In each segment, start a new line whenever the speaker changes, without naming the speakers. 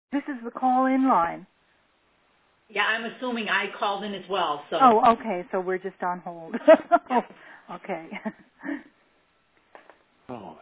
This is the call-in line.
Yeah, I'm assuming I called in as well. So.
Oh, okay. So we're just on hold.
Yeah.
Okay.
Oh.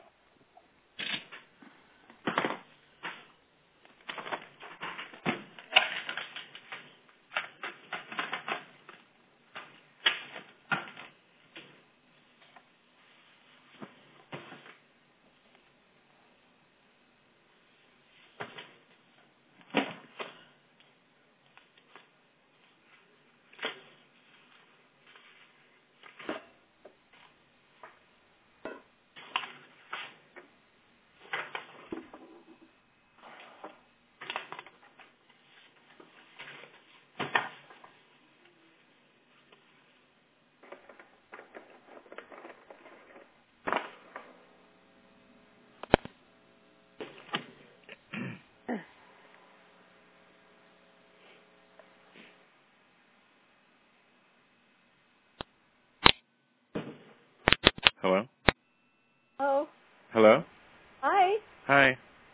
Hello?
Oh,
Hello?
hi.
Hi.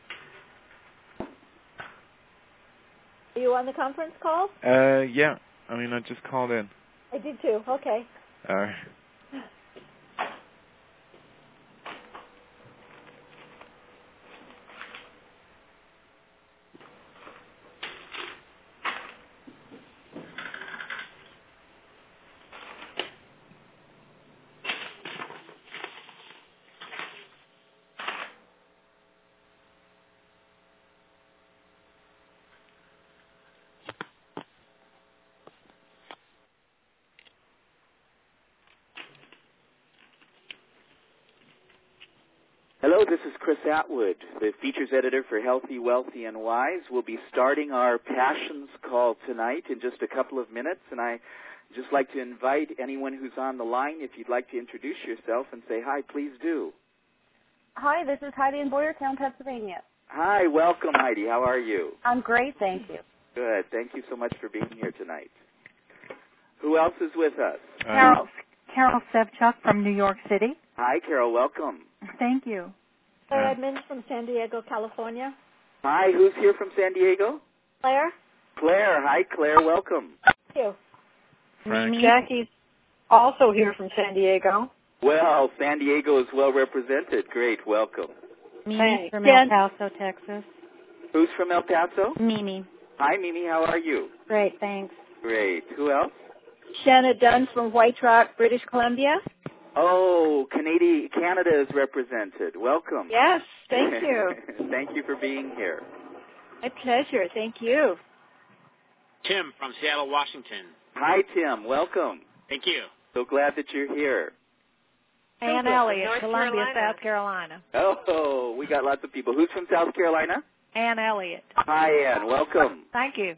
Are you on the conference call?
Yeah. I just called in.
I did too. Okay.
All right.
Hello, this is Chris Atwood, the features editor for Healthy, Wealthy, and Wise. We'll be starting our Passions call tonight in just a couple of minutes, and I just like to invite anyone who's on the line, if you'd like to introduce yourself and say hi, please do.
Hi, this is Heidi in Boyertown, Pennsylvania.
Hi, welcome, Heidi. How are you?
I'm great, thank you.
Good. Thank you so much for being here tonight. Who else is with us?
Carol Sevchuk from New York City.
Hi, Carol. Welcome.
Thank you.
Claire Edmonds from San Diego, California.
Hi, who's here from San Diego?
Claire.
Claire. Hi, Claire. Welcome.
Thank you.
Frank.
Jackie's also here from San Diego.
Well, San Diego is well represented. Great. Welcome.
Mimi
From El Paso, Texas.
Who's from El Paso?
Mimi.
Hi, Mimi. How are you?
Great, thanks.
Great. Who else?
Shanna Dunn from White Rock, British Columbia.
Oh, Canada is represented. Welcome.
Yes, thank you.
Thank you for being here.
My pleasure. Thank you.
Tim from Seattle, Washington.
Hi, Tim. Welcome.
Thank you.
So glad that you're here.
Ann Elliott, Columbia, South Carolina.
Oh, we got lots of people. Who's from South Carolina?
Ann Elliott.
Hi, Ann. Welcome.
Thank you.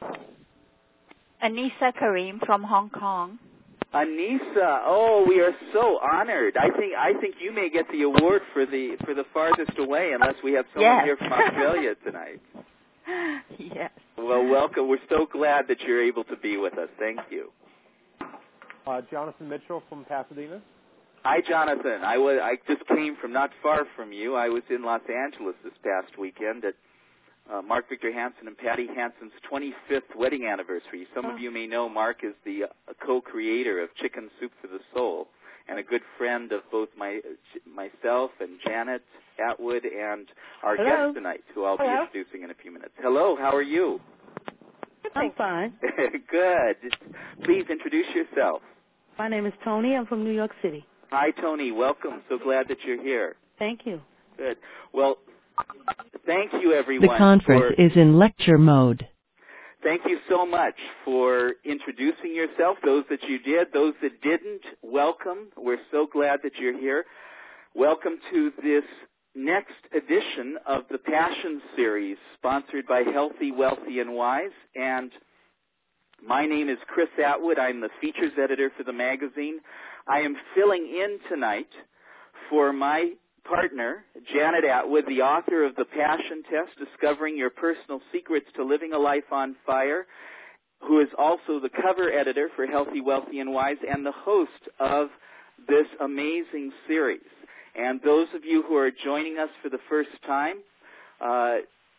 Anissa Karim from Hong Kong.
Anissa, oh, we are so honored. I think you may get the award for the farthest away, unless we have someone here from Australia tonight.
Yes.
Well, welcome. We're so glad that you're able to be with us. Thank you.
Jonathan Mitchell from Pasadena.
Hi, Jonathan. I just came from not far from you. I was in Los Angeles this past weekend at Mark Victor Hansen and Patty Hansen's 25th wedding anniversary. Some of you may know Mark is the co-creator of Chicken Soup for the Soul and a good friend of both myself and Janet Atwood and our guest tonight, who I'll be introducing in a few minutes. Hello, how are you?
I'm fine.
Good. Please introduce yourself.
My name is Tony. I'm from New York City.
Hi, Tony. Welcome. So glad that you're here.
Thank you.
Good. Well, thank you, everyone.
The conference is in lecture mode.
Thank you so much for introducing yourself. Those that you did, those that didn't, welcome. We're so glad that you're here. Welcome to this next edition of the Passion Series, sponsored by Healthy, Wealthy, and Wise. And my name is Chris Atwood. I'm the features editor for the magazine. I am filling in tonight for my partner, Janet Atwood, the author of The Passion Test, Discovering Your Personal Secrets to Living a Life on Fire, who is also the cover editor for Healthy, Wealthy, and Wise, and the host of this amazing series. And those of you who are joining us for the first time,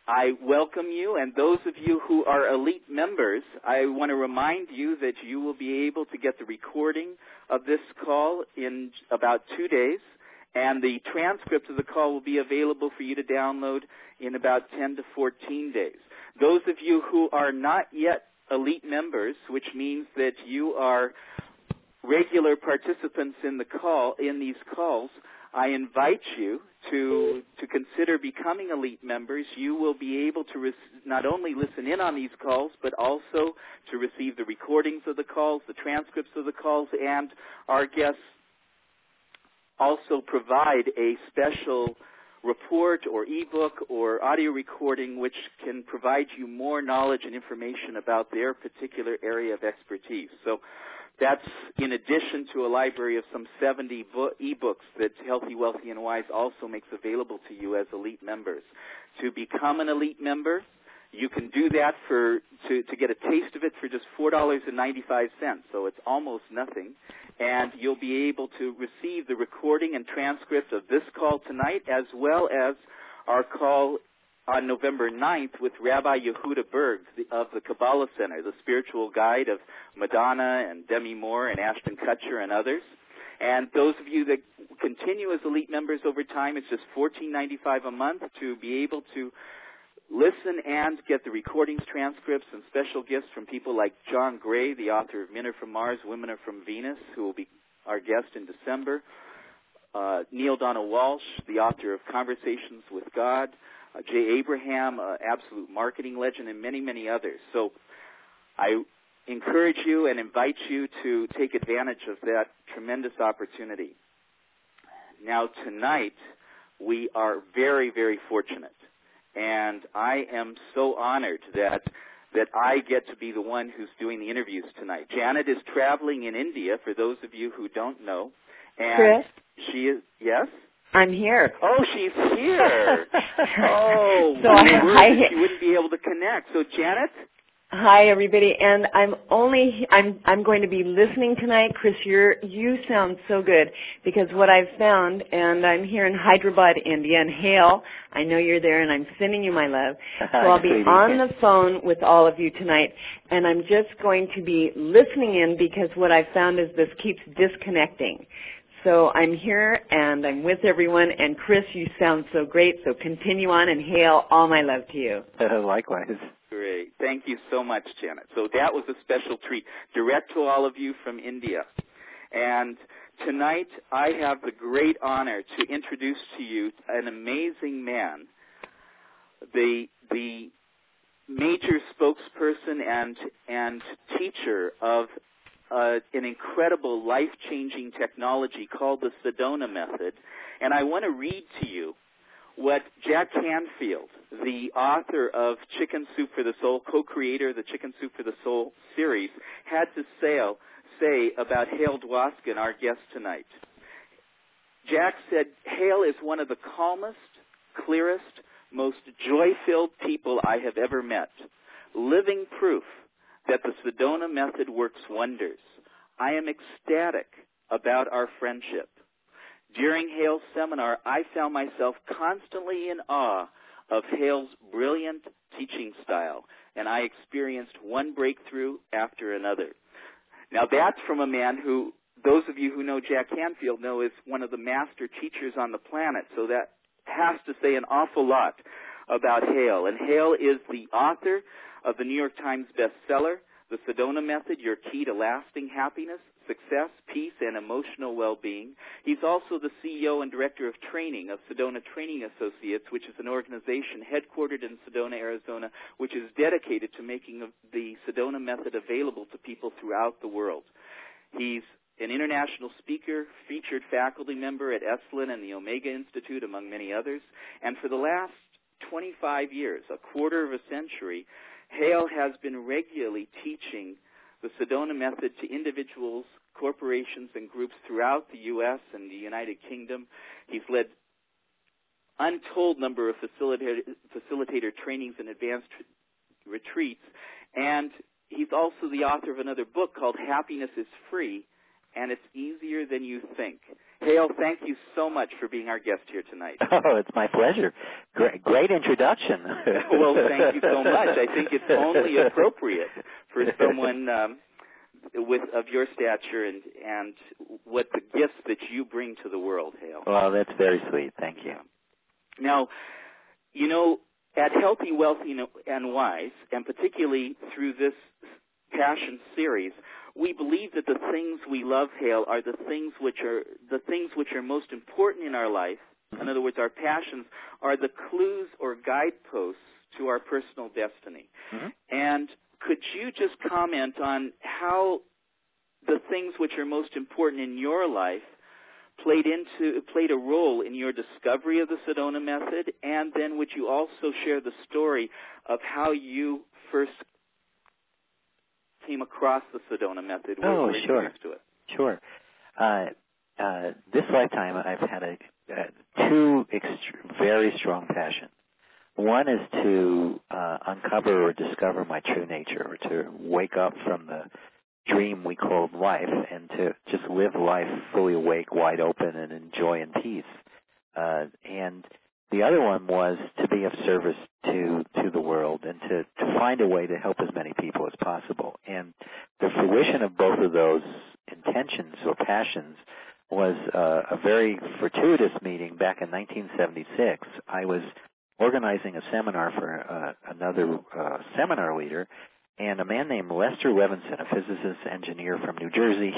I welcome you, and those of you who are elite members, I want to remind you that you will be able to get the recording of this call in about 2 days, and the transcript of the call will be available for you to download in about 10 to 14 days. Those of you who are not yet elite members, which means that you are regular participants in these calls, I invite you to consider becoming elite members. You will be able to not only listen in on these calls, but also to receive the recordings of the calls, the transcripts of the calls, and our guests also provide a special report or ebook or audio recording which can provide you more knowledge and information about their particular area of expertise. So that's in addition to a library of some 70 ebooks that Healthy, Wealthy, and Wise also makes available to you as elite members. To become an elite member, you can do that to get a taste of it for just $4.95, so it's almost nothing. And you'll be able to receive the recording and transcript of this call tonight, as well as our call on November 9th with Rabbi Yehuda Berg of the Kabbalah Center, the spiritual guide of Madonna and Demi Moore and Ashton Kutcher and others. And those of you that continue as elite members over time, it's just $14.95 a month to be able to listen and get the recordings, transcripts, and special gifts from people like John Gray, the author of Men Are From Mars, Women Are From Venus, who will be our guest in December. Neil Donald Walsh, the author of Conversations with God. Jay Abraham, absolute marketing legend, and many, many others. So I encourage you and invite you to take advantage of that tremendous opportunity. Now, tonight, we are very, very fortunate, and I am so honored that I get to be the one who's doing the interviews tonight. Janet is traveling in India, for those of you who don't know. And
Chris?
She is, yes?
I'm here.
Oh, she's here. Oh,
so
she wouldn't be able to connect. So, Janet?
Hi, everybody. And I'm going to be listening tonight. Chris, you sound so good, because what I've found, and I'm here in Hyderabad, India, and Hale, I know you're there, and I'm sending you my love. So I'll be on the phone with all of you tonight, and I'm just going to be listening in, because what I've found is this keeps disconnecting. So I'm here, and I'm with everyone, and Chris, you sound so great, so continue on, and Hale, all my love to you.
Likewise.
Great. Thank you so much, Janet. So that was a special treat, direct to all of you from India. And tonight I have the great honor to introduce to you an amazing man, the major spokesperson and teacher of an incredible life-changing technology called the Sedona Method. And I want to read to you what Jack Canfield, the author of Chicken Soup for the Soul, co-creator of the Chicken Soup for the Soul series, had to say about Hale Dwoskin, our guest tonight. Jack said, Hale is one of the calmest, clearest, most joy-filled people I have ever met. Living proof that the Sedona Method works wonders. I am ecstatic about our friendship. During Hale's seminar, I found myself constantly in awe of Hale's brilliant teaching style, and I experienced one breakthrough after another. Now, that's from a man who, those of you who know Jack Canfield know, is one of the master teachers on the planet, so that has to say an awful lot about Hale. And Hale is the author of the New York Times bestseller, The Sedona Method, Your Key to Lasting Happiness, Success, Peace, and Emotional Well-Being. He's also the CEO and Director of Training of Sedona Training Associates, which is an organization headquartered in Sedona, Arizona, which is dedicated to making the Sedona Method available to people throughout the world. He's an international speaker, featured faculty member at Esalen and the Omega Institute, among many others. And for the last 25 years, a quarter of a century, Hale has been regularly teaching the Sedona Method to individuals, corporations, and groups throughout the U.S. and the United Kingdom. He's led untold number of facilitator trainings and advanced retreats, and he's also the author of another book called Happiness is Free, and it's easier than you think. Hale, thank you so much for being our guest here tonight.
Oh, it's my pleasure. Great introduction.
Well, thank you so much. I think it's only appropriate for someone of your stature and what the gifts that you bring to the world, Hale.
Well, that's very sweet. Thank you.
Now, you know, at Healthy, Wealthy, and Wise, and particularly through this Passion series, we believe that the things we love, Hale, are the things which are most important in our life. In other words, our passions are the clues or guideposts to our personal destiny.
Mm-hmm.
And could you just comment on how the things which are most important in your life played a role in your discovery of the Sedona method, and then would you also share the story of how you first came across the Sedona method?
Oh, sure.
To it?
Sure. This lifetime, I've had two very strong passions. One is to uncover or discover my true nature, or to wake up from the dream we called life and to just live life fully awake, wide open, and in joy and peace. And the other one was to be of service to the world and to find a way to help as many people as possible. And the fruition of both of those intentions or passions was a very fortuitous meeting back in 1976. I was organizing a seminar for another seminar leader, and a man named Lester Levinson, a physicist engineer from New Jersey,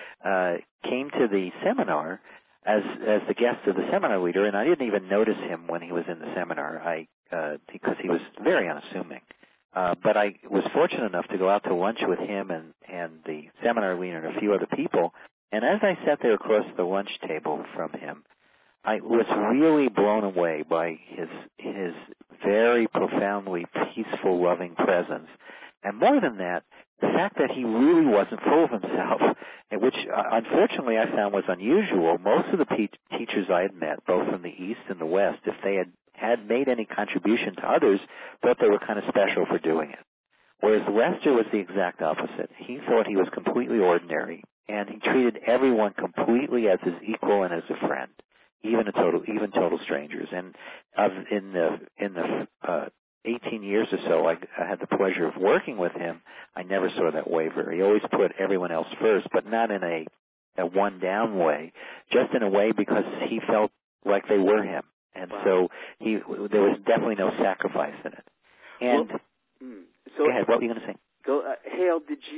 came to the seminar as the guest of the seminar leader, and I didn't even notice him when he was in the seminar because he was very unassuming. But I was fortunate enough to go out to lunch with him and the seminar leader and a few other people, and as I sat there across the lunch table from him, I was really blown away by his very profoundly peaceful, loving presence. And more than that, the fact that he really wasn't full of himself, which unfortunately I found was unusual. Most of the teachers I had met, both from the East and the West, if they had made any contribution to others, thought they were kind of special for doing it. Whereas Lester was the exact opposite. He thought he was completely ordinary, and he treated everyone completely as his equal and as a friend, even total strangers. And in the 18 years or so I had the pleasure of working with him, I never saw that waver. He always put everyone else first, but not in a one-down way, just in a way because he felt like they were him. And so there was definitely no sacrifice in it. And go ahead, what were you going to say?
Hale,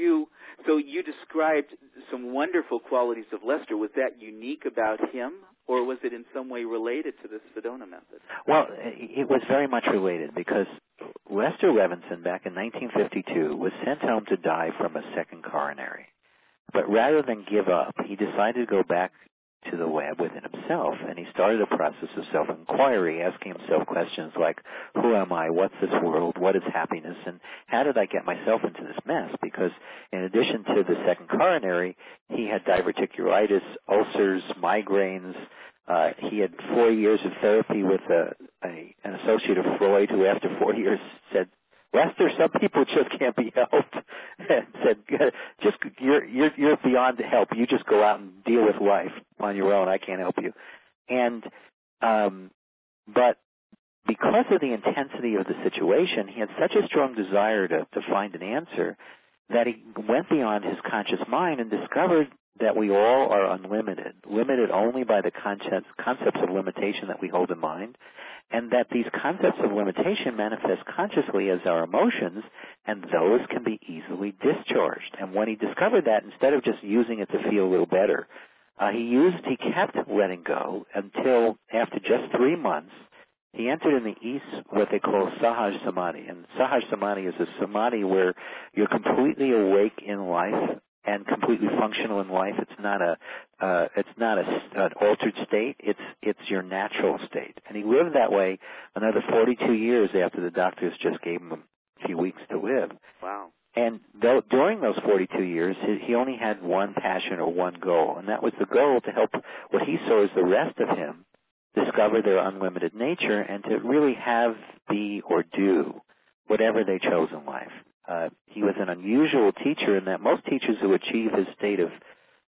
so you described some wonderful qualities of Lester. Was that unique about him, or was it in some way related to the Sedona method?
Well, it was very much related because Lester Levinson, back in 1952, was sent home to die from a second coronary. But rather than give up, he decided to go back to the lab within himself, and he started a process of self-inquiry, asking himself questions like, who am I, what's this world, what is happiness, and how did I get myself into this mess? Because in addition to the second coronary, he had diverticulitis, ulcers, migraines. He had 4 years of therapy with an associate of Freud, who after 4 years said, Lester, some people just can't be helped. And said, you're beyond help. You just go out and deal with life on your own. I can't help you. And but because of the intensity of the situation, he had such a strong desire to find an answer that he went beyond his conscious mind and discovered that we all are unlimited, limited only by the concepts of limitation that we hold in mind, and that these concepts of limitation manifest consciously as our emotions, and those can be easily discharged. And when he discovered that, instead of just using it to feel a little better, he kept letting go until after just 3 months, he entered in the East what they call Sahaj Samadhi. And Sahaj Samadhi is a samadhi where you're completely awake in life and completely functional in life. It's not an altered state. It's your natural state. And he lived that way another 42 years after the doctors just gave him a few weeks to live.
Wow.
And during those 42 years, he only had one passion or one goal, and that was the goal to help what he saw as the rest of him discover their unlimited nature and to really have, be, or do whatever they chose in life. He was an unusual teacher in that most teachers who achieve his state of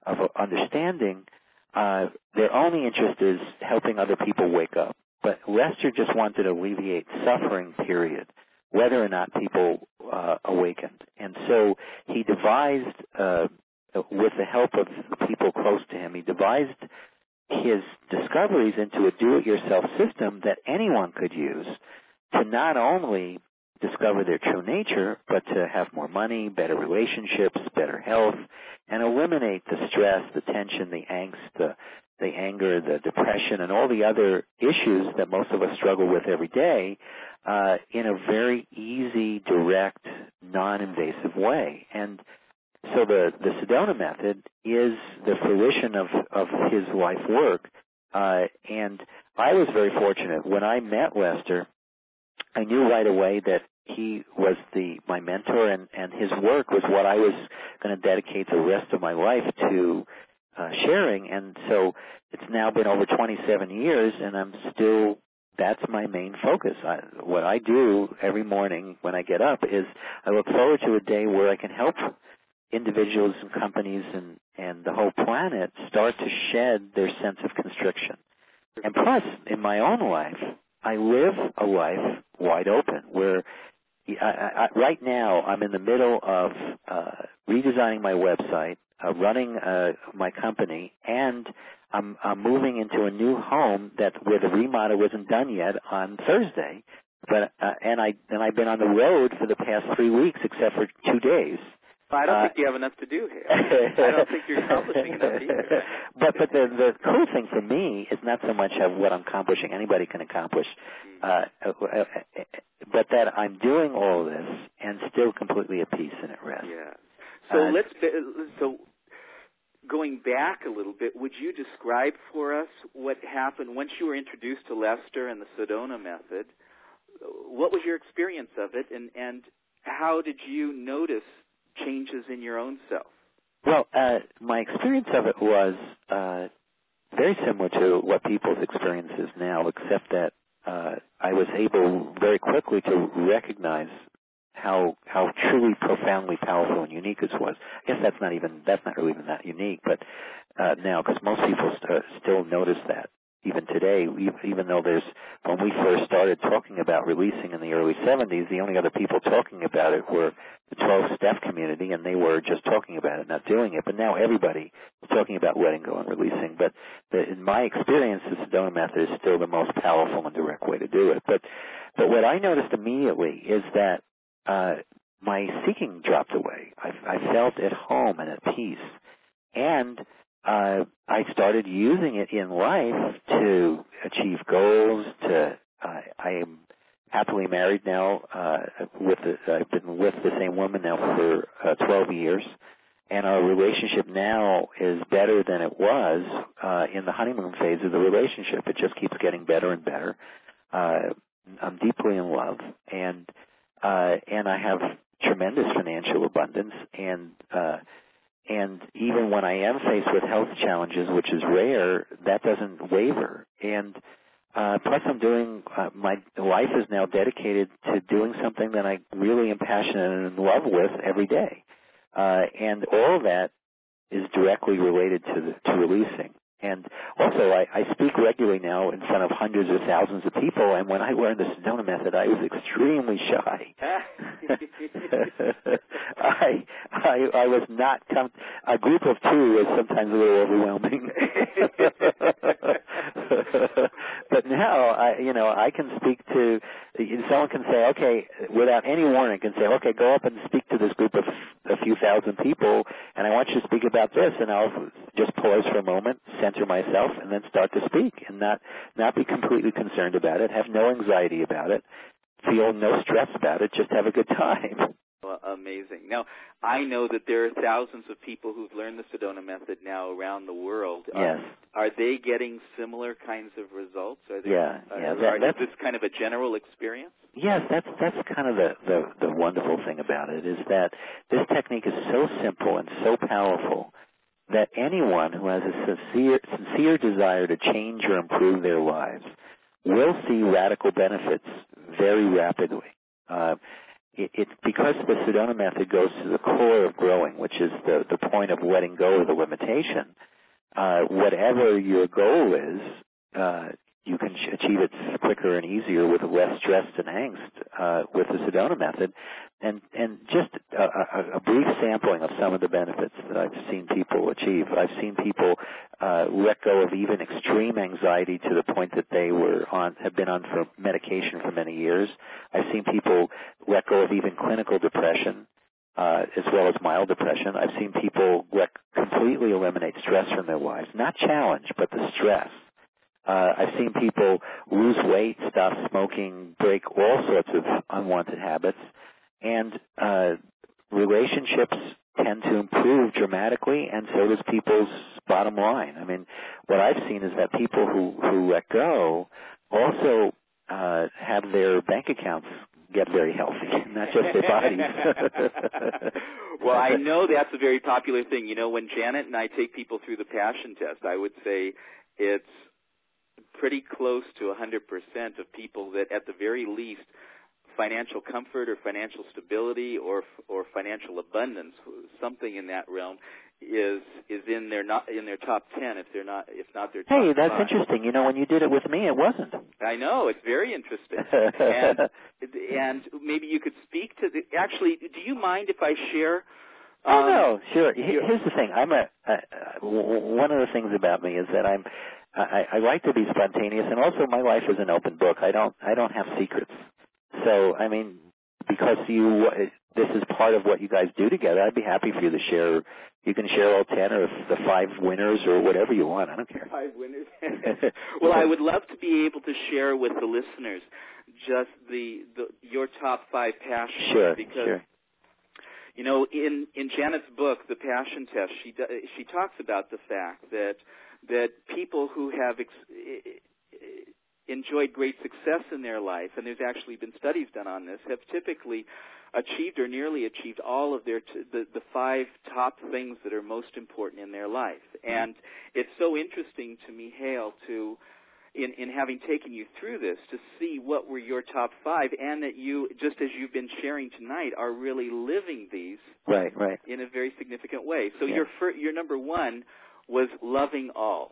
understanding, their only interest is helping other people wake up. But Lester just wanted to alleviate suffering, period, whether or not people awakened. And so he devised, with the help of the people close to him, he devised his discoveries into a do-it-yourself system that anyone could use to not only discover their true nature, but to have more money, better relationships, better health, and eliminate the stress, the tension, the angst, the anger, the depression, and all the other issues that most of us struggle with every day in a very easy, direct, non-invasive way. And so the Sedona method is the fruition of his life work. And I was very fortunate. When I met Lester, I knew right away that he was my mentor, and his work was what I was going to dedicate the rest of my life to sharing. And so it's now been over 27 years, and that's my main focus. What I do every morning when I get up is I look forward to a day where I can help individuals and companies and the whole planet start to shed their sense of constriction. And plus, in my own life, I live a life wide open where right now I'm in the middle of redesigning my website, running my company, and I'm moving into a new home where the remodel isn't done yet on Thursday. But and I've been on the road for the past 3 weeks, except for 2 days.
I don't think you have enough to do here. I don't think you're accomplishing enough either.
But the cool thing for me is not so much of what I'm accomplishing. Anybody can accomplish. But that I'm doing all this and still completely at peace and at rest.
Yeah. So going back a little bit, would you describe for us what happened once you were introduced to Lester and the Sedona method? What was your experience of it, and how did you notice changes in your own self?
Well, my experience of it was very similar to what people's experience is now, except that I was able very quickly to recognize how truly profoundly powerful and unique this was. I guess that's not really even that unique, but now, because most people still notice that even today, even though when we first started talking about releasing in the early 70s, the only other people talking about it were the 12-step community, and they were just talking about it, not doing it. But now everybody is talking about letting go and releasing. But in my experience, the Sedona method is still the most powerful and direct way to do it. But what I noticed immediately is that my seeking dropped away. I felt at home and at peace. And I started using it in life to achieve goals. I am happily married now. I've been with the same woman now for 12 years, and our relationship now is better than it was in the honeymoon phase of the relationship. It just keeps getting better and better. I'm deeply in love, and I have tremendous financial abundance, and even when I am faced with health challenges, which is rare, that doesn't waver. And plus I'm doing, my life is now dedicated to doing something that I really am passionate and in love with every day. And all of that is directly related to releasing. And also, I speak regularly now in front of hundreds of thousands of people, and when I learned the Sedona method, I was extremely shy. I was not a group of two is sometimes a little overwhelming. But now, I can speak to, someone can say, okay, without any warning, can say, okay, go up and speak to this group of a few thousand people, and I want you to speak about this, and I'll just pause for a moment, center myself, and then start to speak, and not be completely concerned about it, have no anxiety about it, feel no stress about it, just have a good time.
Well, amazing. Now, I know that there are thousands of people who've learned the Sedona method now around the world.
Yes.
Are they getting similar kinds of results? Is this kind of a general experience?
Yes, that's kind of the wonderful thing about it, is that this technique is so simple and so powerful that anyone who has a sincere desire to change or improve their lives will see radical benefits very rapidly. it's because the Sedona method goes to the core of growing, which is the point of letting go of the limitation. Whatever your goal is, you can achieve it quicker and easier with less stress and angst with the Sedona method. And just a brief sampling of some of the benefits that I've seen people achieve. I've seen people let go of even extreme anxiety to the point that they have been on for medication for many years. I've seen people let go of even clinical depression, as well as mild depression. I've seen people completely eliminate stress from their lives, not challenge, but the stress. I've seen people lose weight, stop smoking, break all sorts of unwanted habits, and relationships tend to improve dramatically, and so does people's bottom line. I mean, what I've seen is that people who let go also have their bank accounts get very healthy, not just their bodies.
Well, I know that's a very popular thing. You know, when Janet and I take people through the passion test, I would say it's pretty close to 100% of people that at the very least financial comfort or financial stability or financial abundance, something in that realm, is in their top 10 if not their top 5.
Hey, that's interesting. You know, when you did it with me, it wasn't.
I know, it's very interesting. and maybe you could speak to actually, do you mind if I share?
Oh no, sure. Here's the thing. One of the things about me is that I like to be spontaneous, and also my life is an open book. I don't have secrets. So, I mean, because this is part of what you guys do together, I'd be happy for you to share. You can share all 10 or the 5 winners or whatever you want. I don't care.
5 winners. Well, I would love to be able to share with the listeners just your top 5 passions.
Sure,
because,
sure.
You know, in Janet's book, The Passion Test, she talks about the fact that people who have enjoyed great success in their life, and there's actually been studies done on this, have typically achieved or nearly achieved all of the 5 top things that are most important in their life. And it's so interesting to me, Hale, in having taken you through this, to see what were your top 5, and that you, just as you've been sharing tonight, are really living these
right
in a very significant way. So
yeah.
your number 1 was loving all.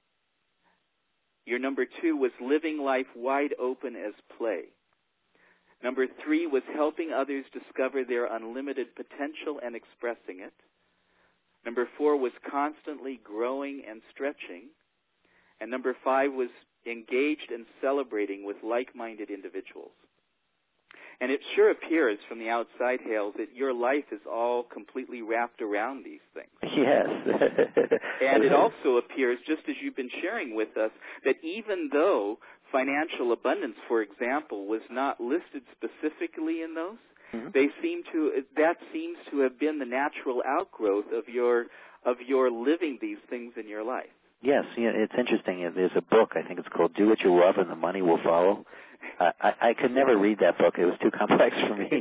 Your number 2 was living life wide open as play. Number 3 was helping others discover their unlimited potential and expressing it. Number 4 was constantly growing and stretching. And number 5 was engaged and celebrating with like-minded individuals. And it sure appears from the outside, Hale, that your life is all completely wrapped around these things.
Yes.
And it also appears, just as you've been sharing with us, that even though financial abundance, for example, was not listed specifically in those, that seems to have been the natural outgrowth of your living these things in your life.
Yes, it's interesting. There's a book, I think it's called Do What You Love and the Money Will Follow. I could never read that book. It was too complex for me.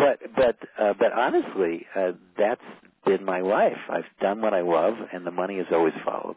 But honestly, that's been my life. I've done what I love, and the money has always followed.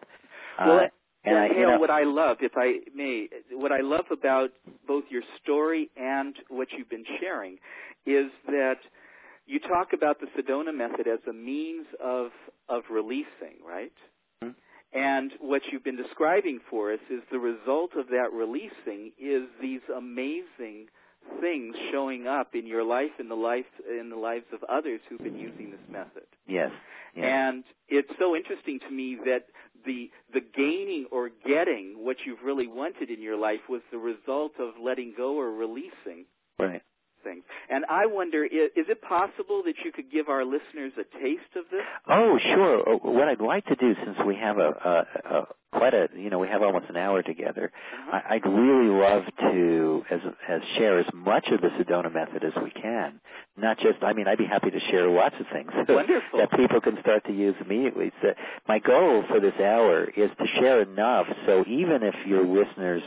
Hale, what I love, if I may, what I love about both your story and what you've been sharing is that you talk about the Sedona method as a means of releasing, right? And what you've been describing for us is the result of that releasing is these amazing things showing up in your life, in the lives of others who've been using this method.
Yes.
And it's so interesting to me that the gaining or getting what you've really wanted in your life was the result of letting go or releasing things. And I wonder, is it possible that you could give our listeners a taste of this?
Oh, sure. What I'd like to do, since we have we have almost an hour together, I'd really love to share as much of the Sedona method as we can. Not just, I'd be happy to share lots of things that people can start to use immediately. So my goal for this hour is to share enough so even if your listeners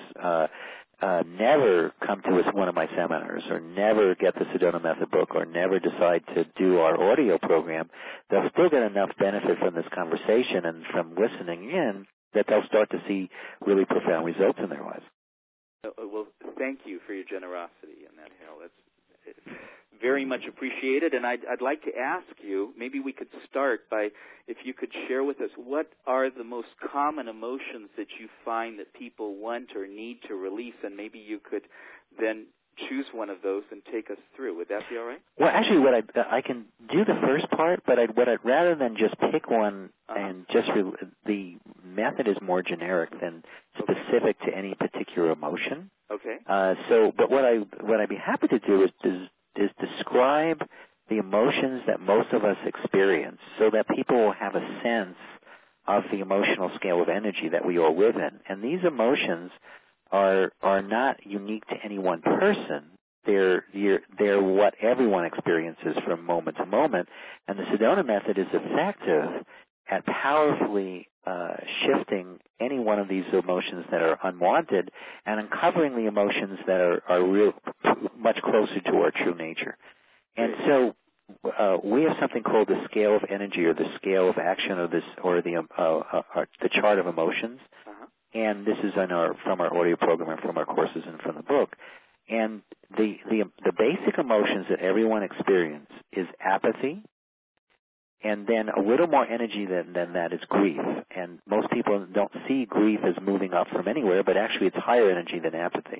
never come to one of my seminars or never get the Sedona Method book or never decide to do our audio program, they'll still get enough benefit from this conversation and from listening in that they'll start to see really profound results in their lives.
Well, thank you for your generosity in that, Hale. very much appreciated. And I'd like to ask you, maybe we could start by, if you could share with us, what are the most common emotions that you find that people want or need to release, and maybe you could then choose one of those and take us through. Would that be all right?
Well, actually, I can do the first part, but rather than just pick one and just the method is more generic than specific to any particular emotion.
Okay.
But what I'd be happy to do is describe the emotions that most of us experience, so that people will have a sense of the emotional scale of energy that we all live in. And these emotions are not unique to any one person. They're what everyone experiences from moment to moment. And the Sedona method is effective at powerfully shifting any one of these emotions that are unwanted and uncovering the emotions that are much closer to our true nature. And so we have something called the scale of energy, or the scale of action, or the chart of emotions. And this is from our audio program and from our courses and from the book. And the basic emotions that everyone experiences is apathy, and then a little more energy than that is grief. And most people don't see grief as moving up from anywhere, but actually it's higher energy than apathy.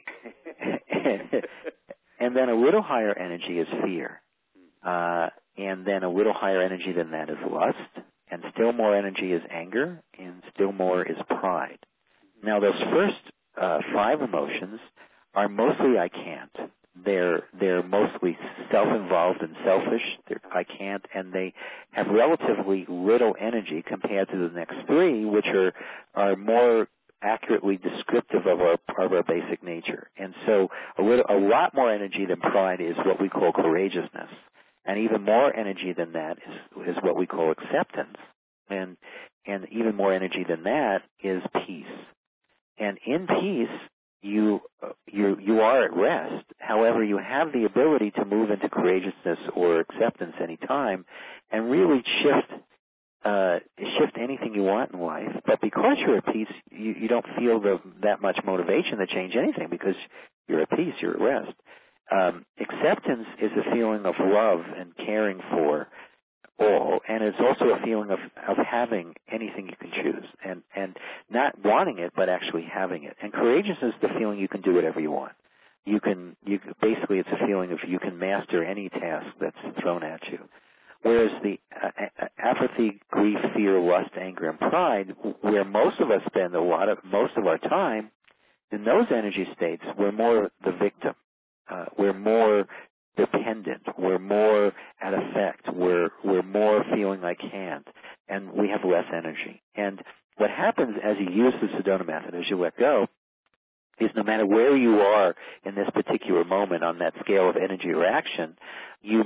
And then a little higher energy is fear. And then a little higher energy than that is lust. And still more energy is anger. And still more is pride. Now, those first 5 emotions are mostly I can't. They're mostly self-involved and selfish. They're I can't, and they have relatively little energy compared to the next 3, which are more accurately descriptive of our basic nature. And so a lot more energy than pride is what we call courageousness, and even more energy than that is what we call acceptance, and even more energy than that is peace. And in peace, you are at rest. However, you have the ability to move into courageousness or acceptance any time, and really shift anything you want in life. But because you're at peace, you don't feel that much motivation to change anything, because you're at peace, you're at rest. Acceptance is a feeling of love and caring for all, and it's also a feeling of having anything you can choose, and not wanting it, but actually having it. And courageousness is the feeling you can do whatever you want. Basically, it's a feeling of you can master any task that's thrown at you. Whereas the apathy, grief, fear, lust, anger, and pride, where most of us spend most of our time, in those energy states, we're more the victim. We're more dependent. We're more at effect. We're more feeling I can't, and we have less energy. And what happens as you use the Sedona method, as you let go, is no matter where you are in this particular moment on that scale of energy or action, you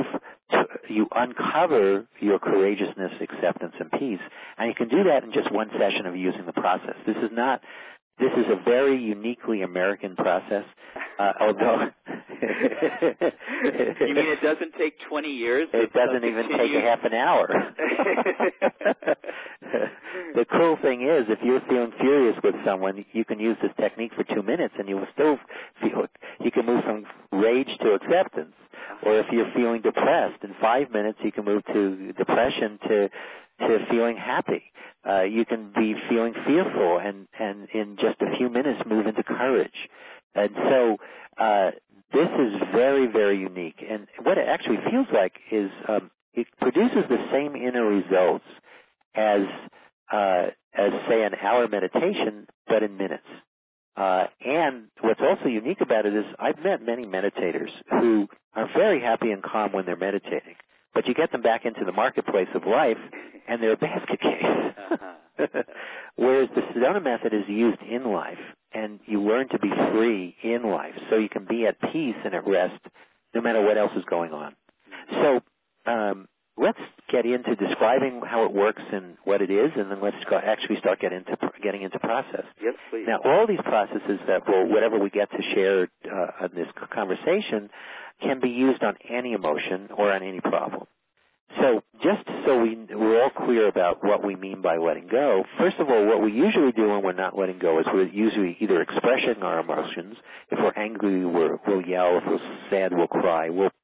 uncover your courageousness, acceptance, and peace. And you can do that in just one session of using the process. This is a very uniquely American process, although...
You mean it doesn't take 20 years?
It doesn't even take a half an hour. The cool thing is, if you're feeling furious with someone, you can use this technique for 2 minutes, and you will still feel, you can move from rage to acceptance. Or if you're feeling depressed, in 5 minutes you can move to depression to feeling happy. You can be feeling fearful, and in just a few minutes move into courage. And so this is very, very unique. And what it actually feels like is it produces the same inner results as say, an hour meditation, but in minutes. And what's also unique about it is I've met many meditators who are very happy and calm when they're meditating, but you get them back into the marketplace of life, and they're a basket case. Whereas the Sedona method is used in life, and you learn to be free in life, so you can be at peace and at rest no matter what else is going on. So let's get into describing how it works and what it is, and then let's actually start getting into process.
Yes, please.
Now, all these processes whatever we get to share in this conversation, can be used on any emotion or on any problem. So just so we're all clear about what we mean by letting go, first of all, what we usually do when we're not letting go is we're usually either expressing our emotions. If we're angry, we'll yell. If we're sad, we'll cry. We'll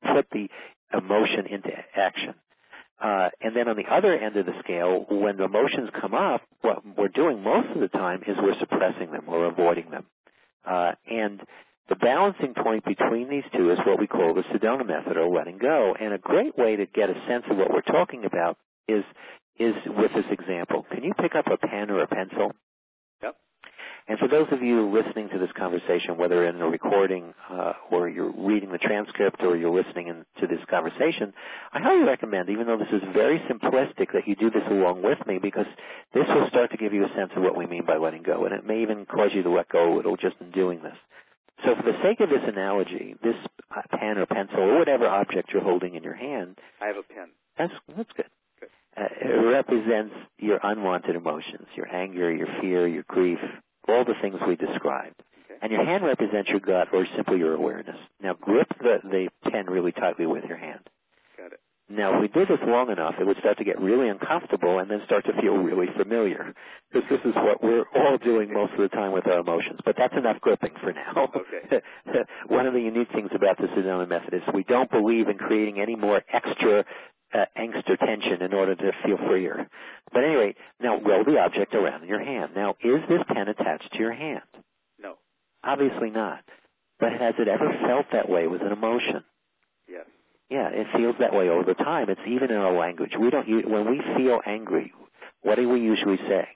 put the emotion into action. And then on the other end of the scale, when the emotions come up, what we're doing most of the time is we're suppressing them or avoiding them. And the balancing point between these two is what we call the Sedona method, or letting go. And a great way to get a sense of what we're talking about is with this example. Can you pick up a pen or a pencil?
Yep.
And for those of you listening to this conversation, whether in a recording or you're reading the transcript or you're listening to this conversation, I highly recommend, even though this is very simplistic, that you do this along with me, because this will start to give you a sense of what we mean by letting go. And it may even cause you to let go a little just in doing this. So for the sake of this analogy, this pen or pencil or whatever object you're holding in your hand.
I have a pen.
That's good. It represents your unwanted emotions, your anger, your fear, your grief, all the things we described. Okay. And your hand represents your gut or simply your awareness. Now grip the pen really tightly with your hand.
Got it.
Now if we did this long enough, it would start to get really uncomfortable and then start to feel really familiar, because this is what we're all doing most of the time with our emotions. But that's enough gripping for now.
Okay.
One of the unique things about the Sedona method is we don't believe in creating any more extra angst or tension in order to feel freer. But anyway, now roll the object around in your hand. Now, is this pen attached to your hand?
No.
Obviously not. But has it ever felt that way with an emotion?
Yes.
Yeah, it feels that way all the time. It's even in our language. When we feel angry, what do we usually say?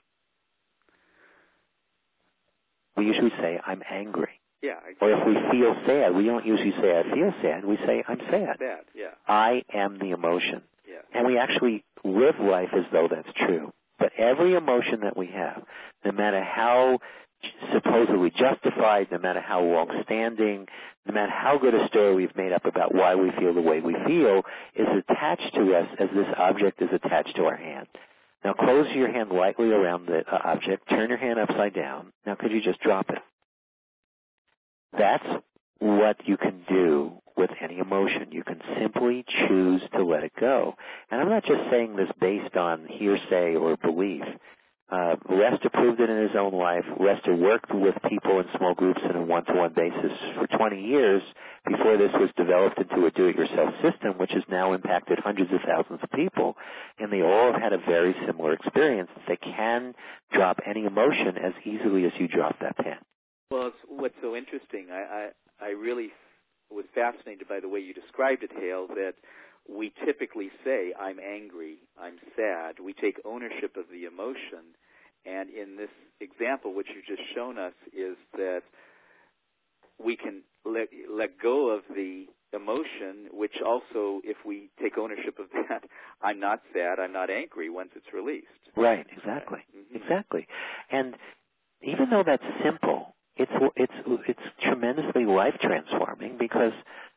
We usually say, I'm angry.
Yeah.
Or if we feel sad, we don't usually say, I feel sad. We say, I'm sad.
Sad, yeah.
I am the emotion.
Yeah.
And we actually live life as though that's true. But every emotion that we have, no matter how supposedly justified, no matter how long-standing, no matter how good a story we've made up about why we feel the way we feel, is attached to us as this object is attached to our hand. Now close your hand lightly around the object, turn your hand upside down. Now could you just drop it? That's what you can do with any emotion. You can simply choose to let it go. And I'm not just saying this based on hearsay or belief. Lester proved it in his own life. Lester worked with people in small groups on a one-to-one basis for 20 years before this was developed into a do-it-yourself system, which has now impacted hundreds of thousands of people. And they all have had a very similar experience. They can drop any emotion as easily as you drop that pen.
Well, what's so interesting, I really was fascinated by the way you described it, Hale, that we typically say, I'm angry, I'm sad. We take ownership of the emotion. And in this example, what you've just shown us is that we can let go of the emotion, which also, if we take ownership of that, I'm not sad, I'm not angry once it's released.
Right, exactly, exactly. And even though that's simple, it's tremendously life transforming, because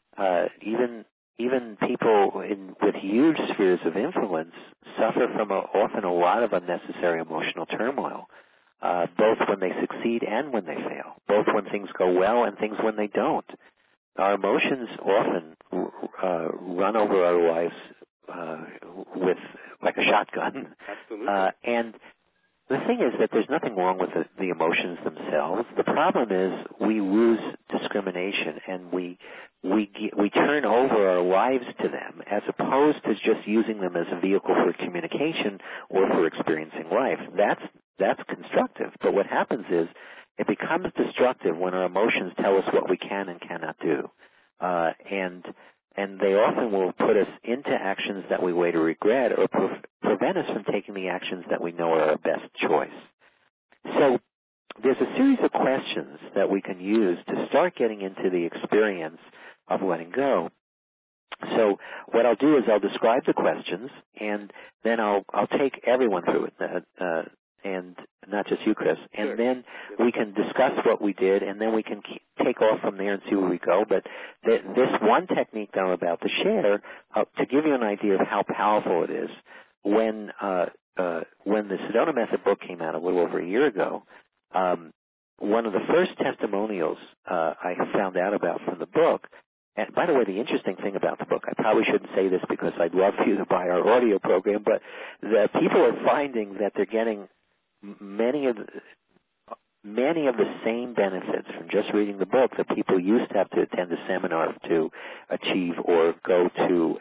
even people with huge spheres of influence suffer from often a lot of unnecessary emotional turmoil, both when they succeed and when they fail, both when things go well and things when they don't. Our emotions often run over our lives with like a shotgun.
Absolutely.
And the thing is that there's nothing wrong with the emotions themselves. The problem is we lose discrimination, and we turn over our lives to them as opposed to just using them as a vehicle for communication or for experiencing life. That's constructive. But what happens is it becomes destructive when our emotions tell us what we can and cannot do. And they often will put us into actions that we later regret, or prevent us from taking the actions that we know are our best choice. So there's a series of questions that we can use to start getting into the experience of letting go. So what I'll do is I'll describe the questions, and then I'll take everyone through it, and not just you, Chris. And
Sure.
Then we can discuss what we did, and then we can take off from there and see where we go. But this one technique that I'm about to share, to give you an idea of how powerful it is, when the Sedona Method book came out a little over a year ago, one of the first testimonials I found out about from the book. And by the way, the interesting thing about the book, I probably shouldn't say this because I'd love for you to buy our audio program, but the people are finding that they're getting many of many of the same benefits from just reading the book that people used to have to attend a seminar to achieve or go to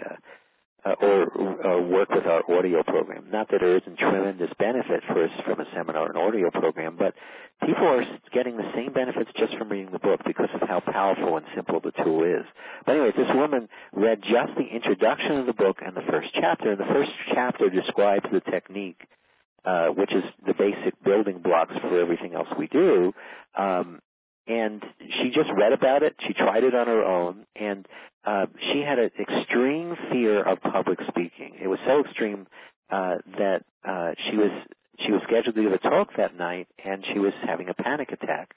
or work with our audio program. Not that there isn't tremendous benefit for us from a seminar and audio program, but people are getting the same benefits just from reading the book because of how powerful and simple the tool is. But anyway, this woman read just the introduction of the book and the first chapter. The first chapter describes the technique, which is the basic building blocks for everything else we do. And she just read about it. She tried it on her own, and she had an extreme fear of public speaking. It was so extreme that she was scheduled to give a talk that night, and she was having a panic attack.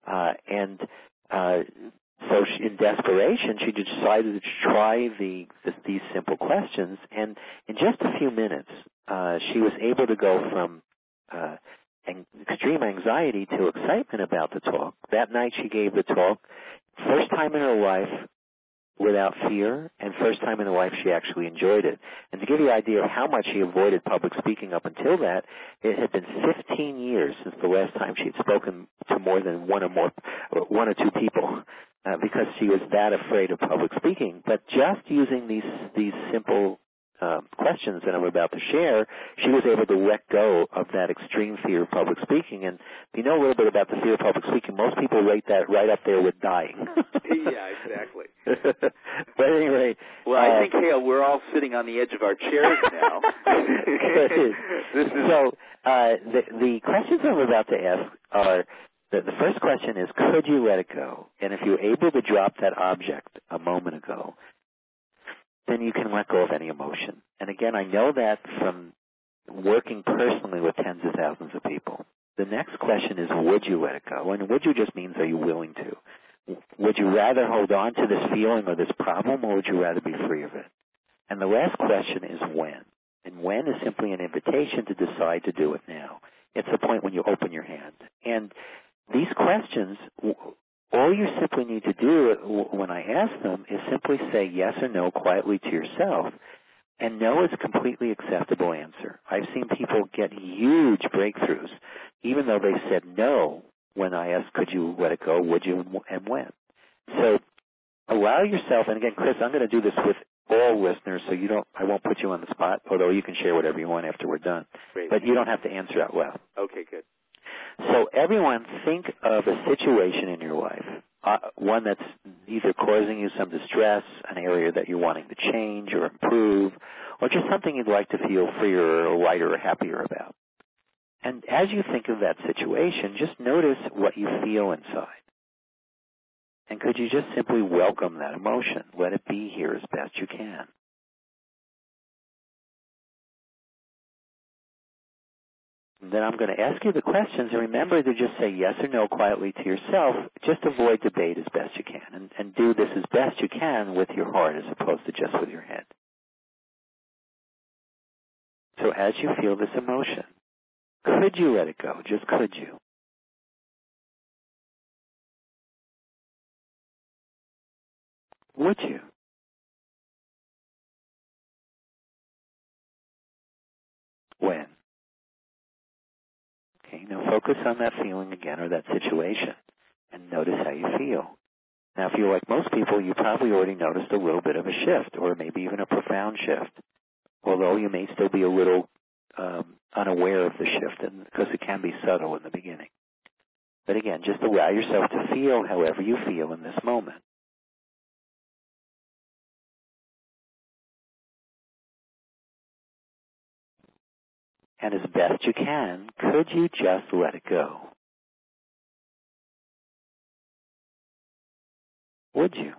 So in desperation, she decided to try these simple questions, and in just a few minutes, she was able to go from extreme anxiety to excitement about the talk. That night she gave the talk, first time in her life without fear, and first time in her life she actually enjoyed it. And to give you an idea of how much she avoided public speaking up until that, it had been 15 years since the last time she had spoken to more than one or two people, because she was that afraid of public speaking. But just using these simple questions that I'm about to share, she was able to let go of that extreme fear of public speaking. And if you know a little bit about the fear of public speaking, most people rate that right up there with dying.
Yeah, exactly.
But anyway.
Well, I think, Hale, we're all sitting on the edge of our chairs now.
The questions I'm about to ask are, the first question is, could you let it go? And if you were able to drop that object a moment ago, then you can let go of any emotion. And again, I know that from working personally with tens of thousands of people. The next question is, would you let it go? And would you just means, are you willing to? Would you rather hold on to this feeling or this problem, or would you rather be free of it? And the last question is when. And when is simply an invitation to decide to do it now. It's the point when you open your hand. And these questions, all you simply need to do when I ask them is simply say yes or no quietly to yourself. And no is a completely acceptable answer. I've seen people get huge breakthroughs, even though they said no when I asked, could you let it go, would you, and when. So allow yourself, and again, Chris, I'm going to do this with all listeners, so I won't put you on the spot, although you can share whatever you want after we're done.
Great.
But you don't have to answer out loud.
Okay, good.
So everyone, think of a situation in your life, one that's either causing you some distress, an area that you're wanting to change or improve, or just something you'd like to feel freer or lighter or happier about. And as you think of that situation, just notice what you feel inside. And could you just simply welcome that emotion? Let it be here as best you can. And then I'm going to ask you the questions, and remember to just say yes or no quietly to yourself. Just avoid debate as best you can, and do this as best you can with your heart as opposed to just with your head. So as you feel this emotion, could you let it go? Just could you? Would you? When? Okay, now focus on that feeling again, or that situation, and notice how you feel. Now, if you're like most people, you probably already noticed a little bit of a shift, or maybe even a profound shift, although you may still be a little unaware of the shift, because it can be subtle in the beginning. But again, just allow yourself to feel however you feel in this moment. And as best you can, could you just let it go? Would you?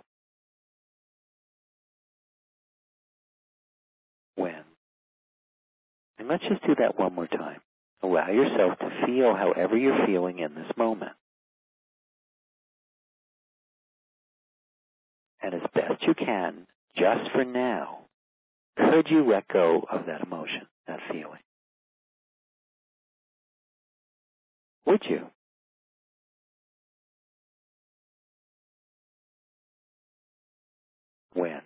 When? And let's just do that one more time. Allow yourself to feel however you're feeling in this moment. And as best you can, just for now, could you let go of that emotion, that feeling? Would you? When?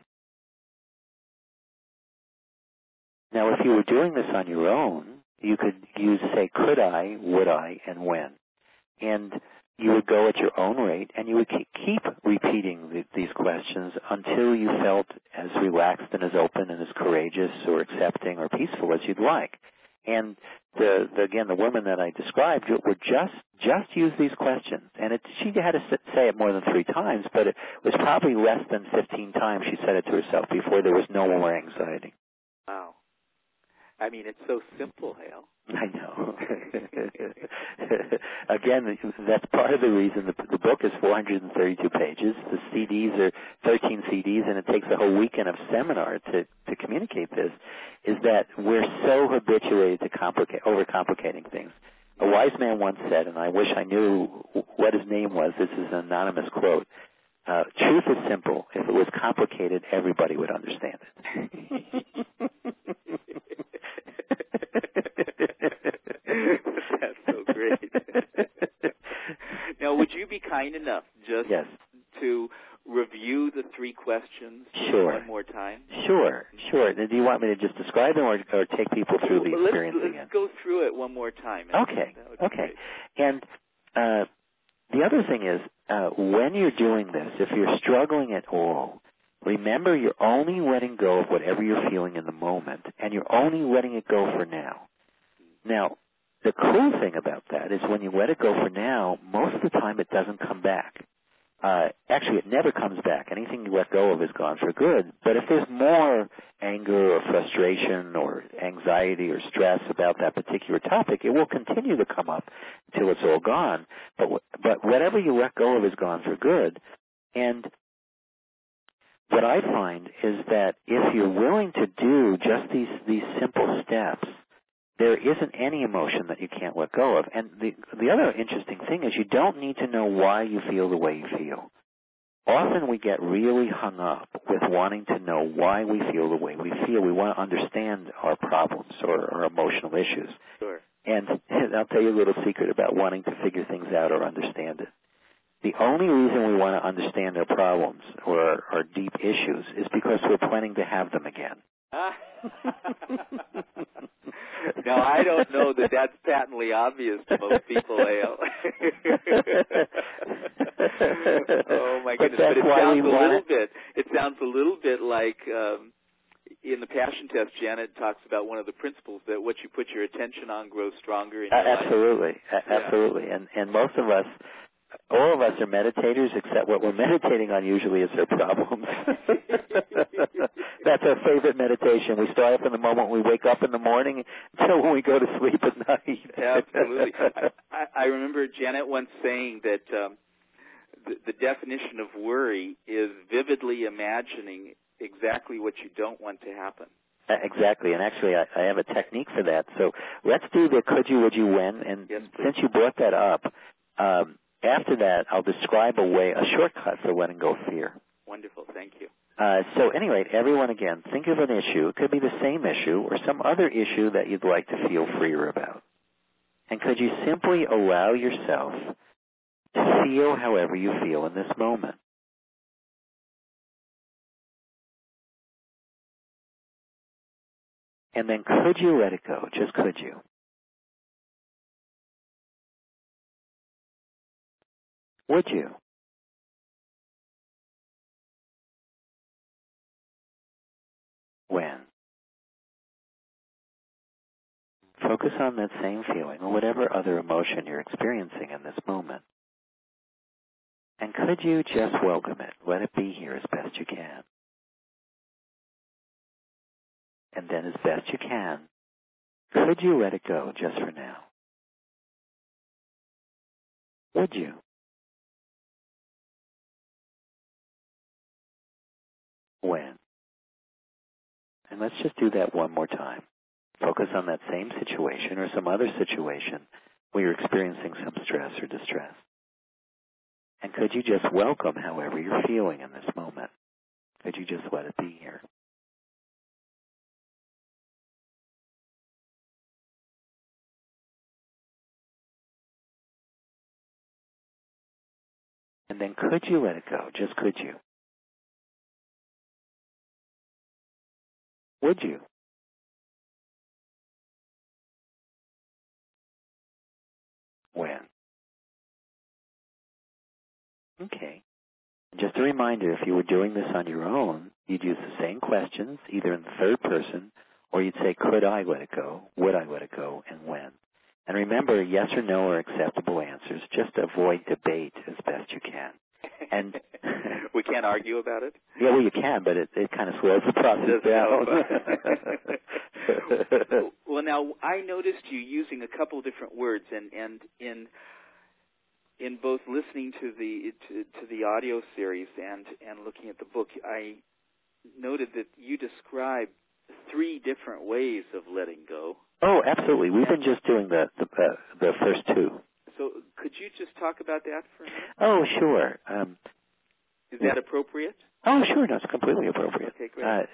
Now, if you were doing this on your own, you could use, say, could I, would I, and when. and you would go at your own rate, and you would keep repeating these questions until you felt as relaxed and as open and as courageous or accepting or peaceful as you'd like. And the woman that I described would just use these questions, and she had to say it more than 3 times, but it was probably less than 15 times she said it to herself before there was no more anxiety.
Wow. I mean, it's so simple, Hale.
I know. Again, that's part of the reason the book is 432 pages. The CDs are 13 CDs, and it takes a whole weekend of seminar to communicate this, is that we're so habituated to overcomplicating things. A wise man once said, and I wish I knew what his name was, this is an anonymous quote, truth is simple. If it was complicated, everybody would understand it.
That's so great. Now, would you be kind enough just to review the 3 questions one more time?
Sure. Do you want me to just describe them or take people through the experience again?
Let's go through it one more time.
Okay. And the other thing is, when you're doing this, if you're struggling at all, remember you're only letting go of whatever you're feeling in the moment, and you're only letting it go for now. Now, the cool thing about that is when you let it go for now, most of the time it doesn't come back. Actually, it never comes back. Anything you let go of is gone for good. But if there's more anger or frustration or anxiety or stress about that particular topic, it will continue to come up until it's all gone. But whatever you let go of is gone for good. And what I find is that if you're willing to do just these simple steps, there isn't any emotion that you can't let go of. And the other interesting thing is you don't need to know why you feel the way you feel. Often we get really hung up with wanting to know why we feel the way we feel. We want to understand our problems or our emotional issues.
Sure.
And I'll tell you a little secret about wanting to figure things out or understand it. The only reason we want to understand our problems or our deep issues is because we're planning to have them again.
Now, I don't know that that's patently obvious to most people, Hale. Oh, my goodness. But it sounds a little bit like in the Passion Test, Janet talks about one of the principles that what you put your attention on grows stronger in your
life. Absolutely. And most of us, all of us are meditators, except what we're meditating on usually is our problems. That's our favorite meditation. We start up in the moment when we wake up in the morning until when we go to sleep at night.
Absolutely. I remember Janet once saying that the definition of worry is vividly imagining exactly what you don't want to happen.
Exactly, and actually I have a technique for that. So let's do the could you, would you, when, and since you brought that up, after that, I'll describe a shortcut for letting go of fear.
Wonderful. Thank you.
So anyway, everyone again, think of an issue. It could be the same issue or some other issue that you'd like to feel freer about. And could you simply allow yourself to feel however you feel in this moment? And then could you let it go? Just could you? Would you? When? Focus on that same feeling or whatever other emotion you're experiencing in this moment. And could you just welcome it? Let it be here as best you can. And then as best you can, could you let it go just for now? Would you? When? And let's just do that one more time. Focus on that same situation or some other situation where you're experiencing some stress or distress. And could you just welcome however you're feeling in this moment? Could you just let it be here? And then could you let it go? Just could you? Would you? When? Okay. Just a reminder, if you were doing this on your own, you'd use the same questions, either in the third person, or you'd say, could I let it go? Would I let it go? And when? And remember, yes or no are acceptable answers. Just avoid debate as best you can. And
we can't argue about it?
Yeah, well, you can, but it kind of slows the process down.
Well, now, I noticed you using a couple of different words, and in both listening to the audio series and looking at the book, I noted that you described 3 different ways of letting go.
Oh, absolutely. We've been just doing the first 2.
So could you just talk about that for a minute?
Oh, sure.
Is that appropriate?
Oh, sure. No, it's completely appropriate.
Okay, great.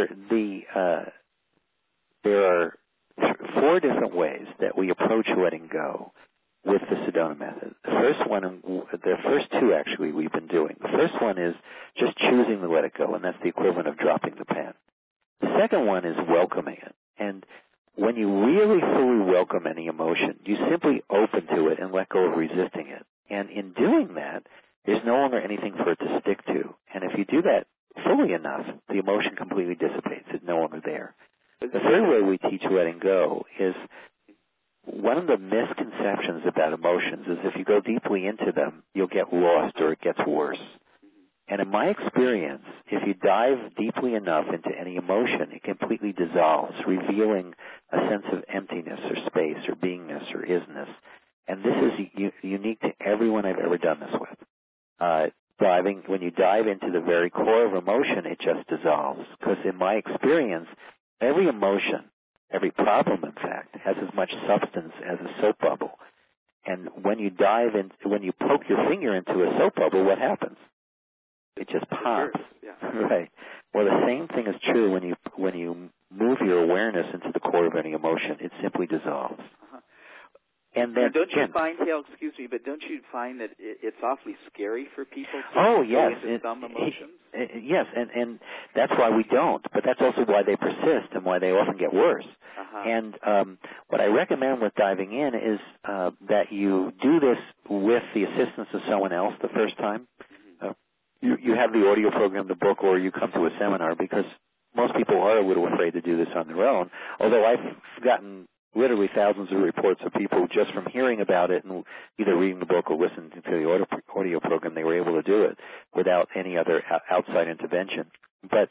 There are 4 different ways that we approach letting go with the Sedona method. The first 2 actually we've been doing. The first one is just choosing to let it go, and that's the equivalent of dropping the pen. The second one is welcoming it. And when you really fully welcome any emotion, you simply open to it and let go of resisting it. And in doing that, there's no longer anything for it to stick to. And if you do that fully enough, the emotion completely dissipates. It's no longer there. The third way we teach letting go is one of the misconceptions about emotions is if you go deeply into them, you'll get lost or it gets worse. And in my experience, if you dive deeply enough into any emotion, it completely dissolves, revealing a sense of emptiness or space or beingness or isness. And this is unique to everyone I've ever done this with. When you dive into the very core of emotion, it just dissolves. Because in my experience, every emotion, every problem, in fact, has as much substance as a soap bubble. And when you when you poke your finger into a soap bubble, what happens? It just pops.
Yeah.
Right. Well, the same thing is true when you move your awareness into the core of any emotion. It simply dissolves.
Uh-huh.
And then,
don't you find, Hale, excuse me, but don't you find that it's awfully scary for people to
go
into some emotions?
Yes, and that's why we don't. But that's also why they persist and why they often get worse.
Uh-huh.
And what I recommend with diving in is that you do this with the assistance of someone else the first time. You have the audio program, the book, or you come to a seminar, because most people are a little afraid to do this on their own, although I've gotten literally thousands of reports of people just from hearing about it and either reading the book or listening to the audio program, they were able to do it without any other outside intervention. But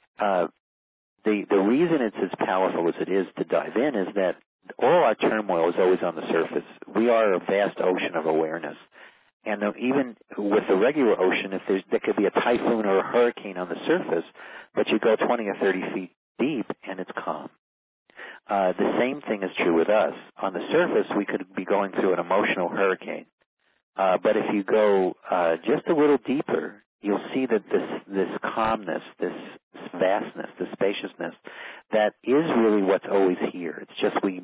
the reason it's as powerful as it is to dive in is that all our turmoil is always on the surface. We are a vast ocean of awareness. And even with the regular ocean, there could be a typhoon or a hurricane on the surface, but you go 20 or 30 feet deep and it's calm. The same thing is true with us. On the surface, we could be going through an emotional hurricane. But if you go just a little deeper, you'll see that this calmness, this vastness, this spaciousness, that is really what's always here. It's just we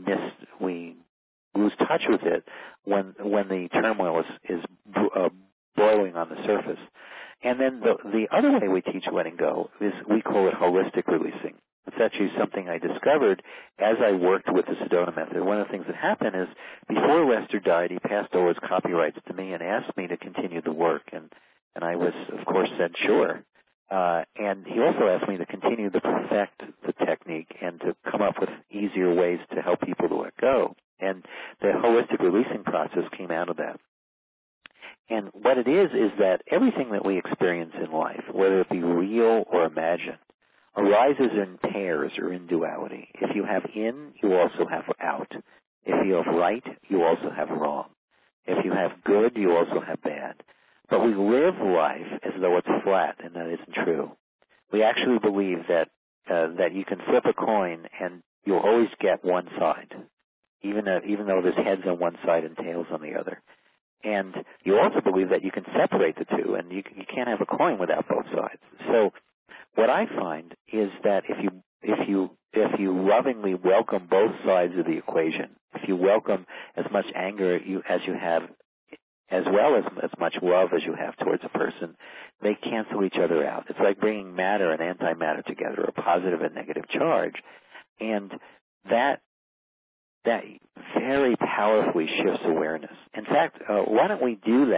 lose touch with it when the turmoil is boiling on the surface. And then the other way we teach letting go is we call it holistic releasing. It's actually something I discovered as I worked with the Sedona method. One of the things that happened is before Lester died, he passed over his copyrights to me and asked me to continue the work. And I was, of course, said sure. And he also asked me to continue to perfect the technique and to come up with easier ways to help people to let go. And the holistic releasing process came out of that. And what it is that everything that we experience in life, whether it be real or imagined, arises in pairs or in duality. If you have in, you also have out. If you have right, you also have wrong. If you have good, you also have bad. But we live life as though it's flat, and that isn't true. We actually believe that you can flip a coin and you'll always get one side, even though there's heads on one side and tails on the other. And you also believe that you can separate the two, and you can't have a coin without both sides. So what I find is that if you lovingly welcome both sides of the equation, if you welcome as much anger as you have, as well as much love as you have towards a person, they cancel each other out. It's like bringing matter and antimatter together, a positive and negative charge, and that very powerfully shifts awareness. In fact, why don't we do that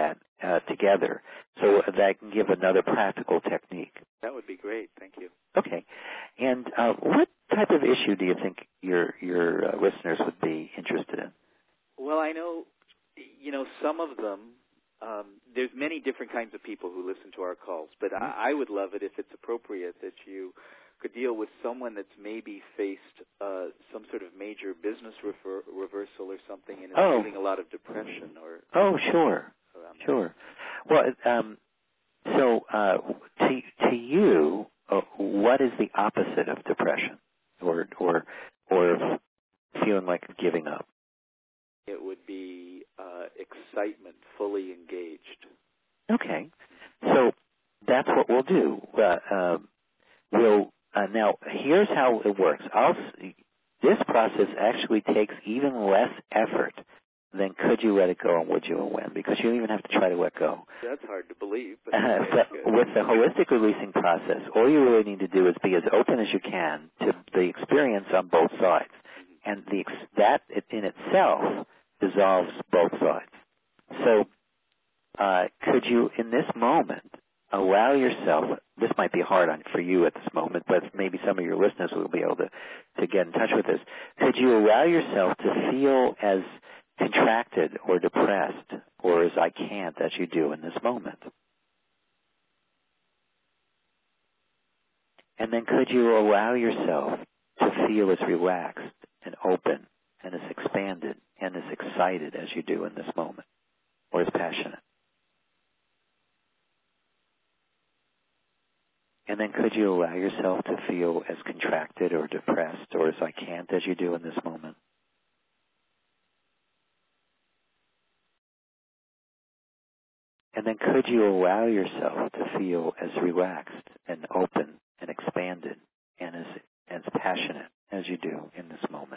together, so that I can give another practical technique.
That would be great. Thank you.
Okay. And what type of issue do you think your listeners would be interested in?
Well, I know, some of them, there's many different kinds of people who listen to our calls, but I would love it if it's appropriate that you could deal with someone that's maybe faced some sort of major business reversal or something and is feeling a lot of depression.
Sure. Well, so to you, what is the opposite of depression or feeling like giving up?
It would be excitement, fully engaged.
Okay, so that's what we'll do. Now, here's how it works. This process actually takes even less effort than could you let it go and would you and when, because you don't even have to try to let go.
That's hard to believe. But
with the holistic releasing process, all you really need to do is be as open as you can to the experience on both sides. And that in itself dissolves both sides. So could you, in this moment, allow yourself, this might be hard for you at this moment, but maybe some of your listeners will be able to get in touch with this. Could you allow yourself to feel as contracted or depressed or as I can't as you do in this moment? And then could you allow yourself to feel as relaxed and open and as expanded and as excited as you do in this moment, or as passionate? And then could you allow yourself to feel as contracted or depressed or as I can't as you do in this moment? And then could you allow yourself to feel as relaxed and open and expanded and as passionate as you do in this moment?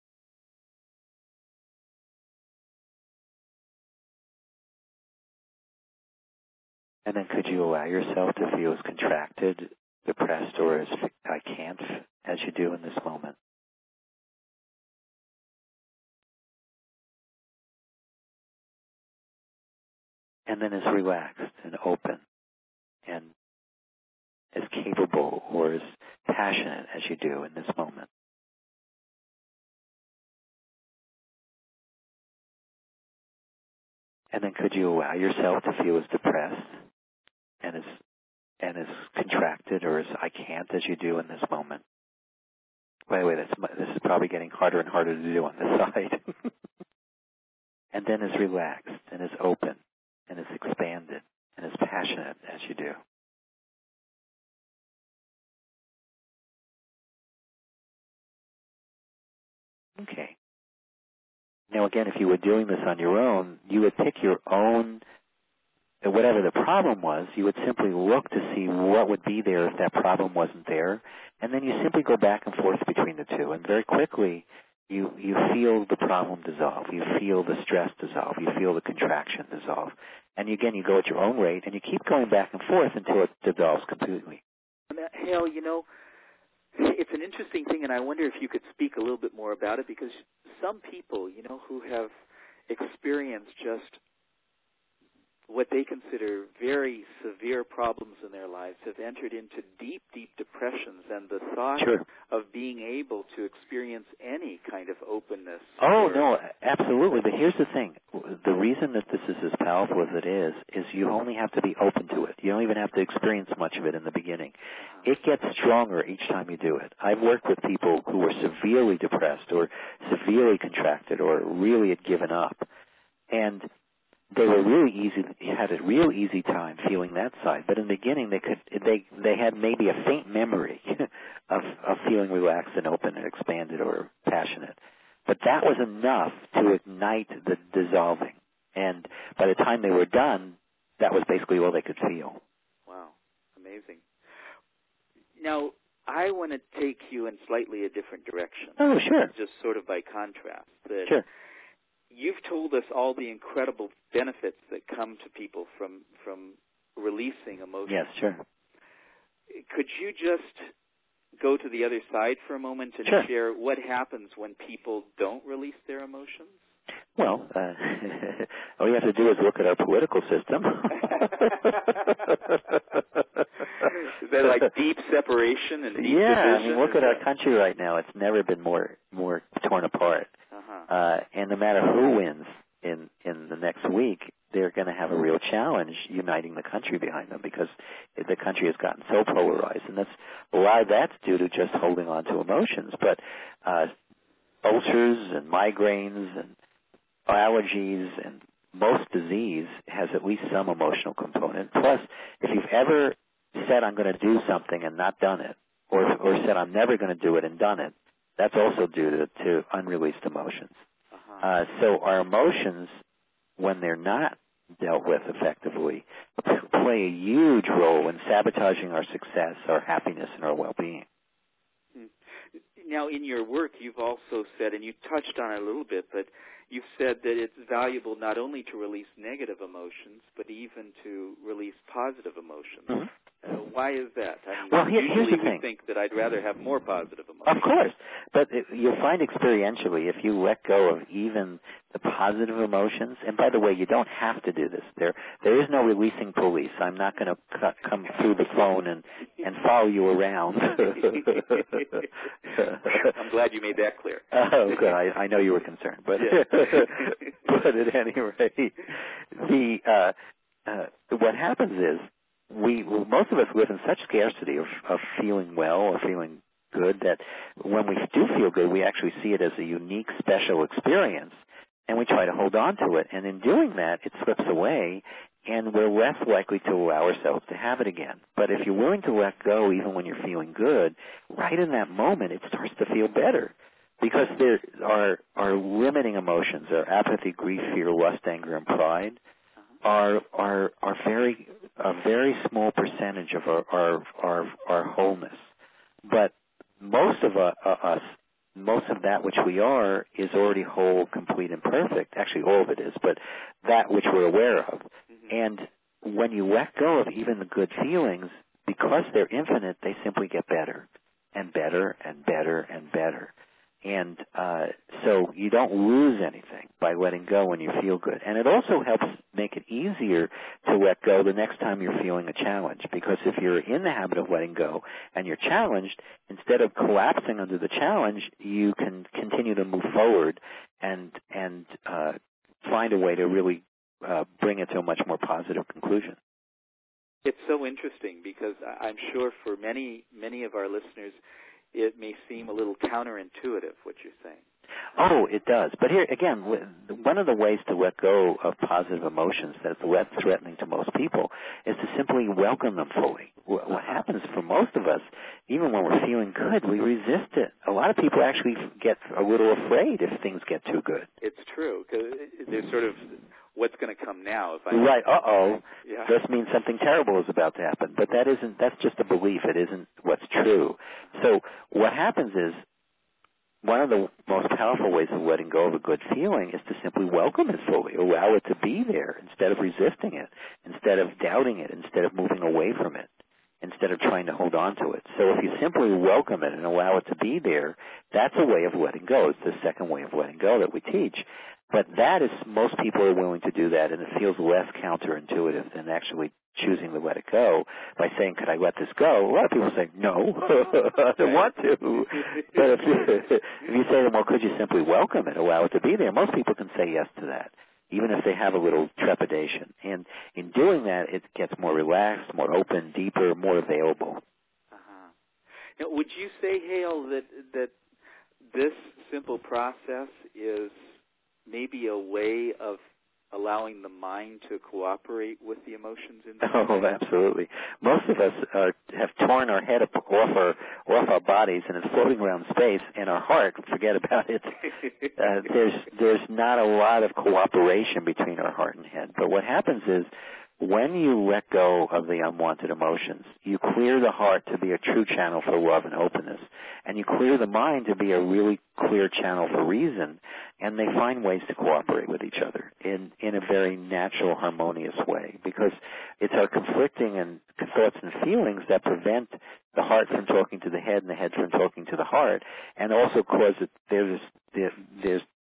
And then could you allow yourself to feel as contracted, depressed, or as I can't as you do in this moment? And then as relaxed and open and as capable or as passionate as you do in this moment? And then could you allow yourself to feel as depressed and as contracted or as I can't as you do in this moment? By the way, this is probably getting harder and harder to do on this side. And then as relaxed and as open and as expanded and as passionate as you do. Okay. Now again, if you were doing this on your own, you would pick your own, whatever the problem was, you would simply look to see what would be there if that problem wasn't there, and then you simply go back and forth between the two, and very quickly you feel the problem dissolve, you feel the stress dissolve, you feel the contraction dissolve. And again, you go at your own rate, and you keep going back and forth until it dissolves completely.
Hale, it's an interesting thing, and I wonder if you could speak a little bit more about it, because some people, who have experienced just what they consider very severe problems in their lives have entered into deep, deep depressions, and the thought of being able to experience any kind of openness.
Oh, no, absolutely. But here's the thing. The reason that this is as powerful as it is you only have to be open to it. You don't even have to experience much of it in the beginning. It gets stronger each time you do it. I've worked with people who were severely depressed or severely contracted or really had given up, and they were had a real easy time feeling that side. But in the beginning, they had maybe a faint memory of feeling relaxed and open and expanded or passionate. But that was enough to ignite the dissolving. And by the time they were done, that was basically all they could feel.
Wow, amazing. Now, I want to take you in slightly a different direction.
Oh, sure.
Just sort of by contrast.
Sure.
You've told us all the incredible benefits that come to people from releasing emotions.
Yes, sure.
Could you just go to the other side for a moment and share what happens when people don't release their emotions?
Well, all you have to do is look at our political system.
Is that like deep separation and deep division?
I mean, look at our country right now. It's never been more torn apart. And no matter who wins in the next week, they're going to have a real challenge uniting the country behind them, because the country has gotten so polarized. And that's a lot of that's due to just holding on to emotions. But ulcers and migraines and allergies and most disease has at least some emotional component. Plus, if you've ever said I'm going to do something and not done it, or said I'm never going to do it and done it, that's also due to unreleased emotions. So our emotions, when they're not dealt with effectively, play a huge role in sabotaging our success, our happiness, and our well-being.
Now, in your work, you've also said, and you touched on it a little bit, but you've said that it's valuable not only to release negative emotions, but even to release positive emotions. Why is that? I mean,
well, here's the thing.
We think that I'd rather have more positive emotions.
Of course. But you'll find experientially, if you let go of even the positive emotions, and by the way, you don't have to do this. There is no releasing police. I'm not going to come through the phone and follow you around.
I'm glad you made that clear.
Oh, good. I know you were concerned. But, but at any rate, what happens is, most of us live in such scarcity of feeling well or feeling good that when we do feel good, we actually see it as a unique, special experience, and we try to hold on to it. And in doing that, it slips away, and we're less likely to allow ourselves to have it again. But if you're willing to let go even when you're feeling good, right in that moment, it starts to feel better. Because there are limiting emotions, our apathy, grief, fear, lust, anger, and pride, are a very small percentage of our wholeness. But most of us, most of that which we are, is already whole, complete, and perfect. Actually, all of it is, but that which we're aware of. And when you let go of even the good feelings, because they're infinite, they simply get better and better and better and better. And so you don't lose anything by letting go when you feel good. And it also helps make it easier to let go the next time you're feeling a challenge. Because if you're in the habit of letting go and you're challenged, instead of collapsing under the challenge, you can continue to move forward and find a way to really bring it to a much more positive conclusion.
It's so interesting because I'm sure for many of our listeners, it may seem a little counterintuitive what you're saying.
Oh, it does. But here, again, one of the ways to let go of positive emotions that's less threatening to most people is to simply welcome them fully. What happens for most of us, even when we're feeling good, we resist it. A lot of people actually get a little afraid if things get too good.
It's true, because there's sort of what's going to come now.
Right, this means something terrible is about to happen. But that's just a belief. It isn't what's true. So what happens is, one of the most powerful ways of letting go of a good feeling is to simply welcome it fully, allow it to be there instead of resisting it, instead of doubting it, instead of moving away from it, instead of trying to hold on to it. So if you simply welcome it and allow it to be there, that's a way of letting go. It's the second way of letting go that we teach. But that is, most people are willing to do that, and it feels less counterintuitive than actually choosing to let it go by saying, could I let this go? A lot of people say, no, I don't want to. But if you say to them, well, could you simply welcome it, allow it to be there? Most people can say yes to that, even if they have a little trepidation. And in doing that, it gets more relaxed, more open, deeper, more available.
Now, would you say, Hale, that this simple process is maybe a way of allowing the mind to cooperate with the emotions inside?
Oh, absolutely. Most of us have torn our head off our bodies, and it's floating around space, and our heart, forget about it. There's not a lot of cooperation between our heart and head. But what happens is, when you let go of the unwanted emotions, you clear the heart to be a true channel for love and openness, and you clear the mind to be a really clear channel for reason, and they find ways to cooperate with each other in a very natural, harmonious way, because it's our conflicting and thoughts and feelings that prevent the heart from talking to the head and the head from talking to the heart, and also cause there's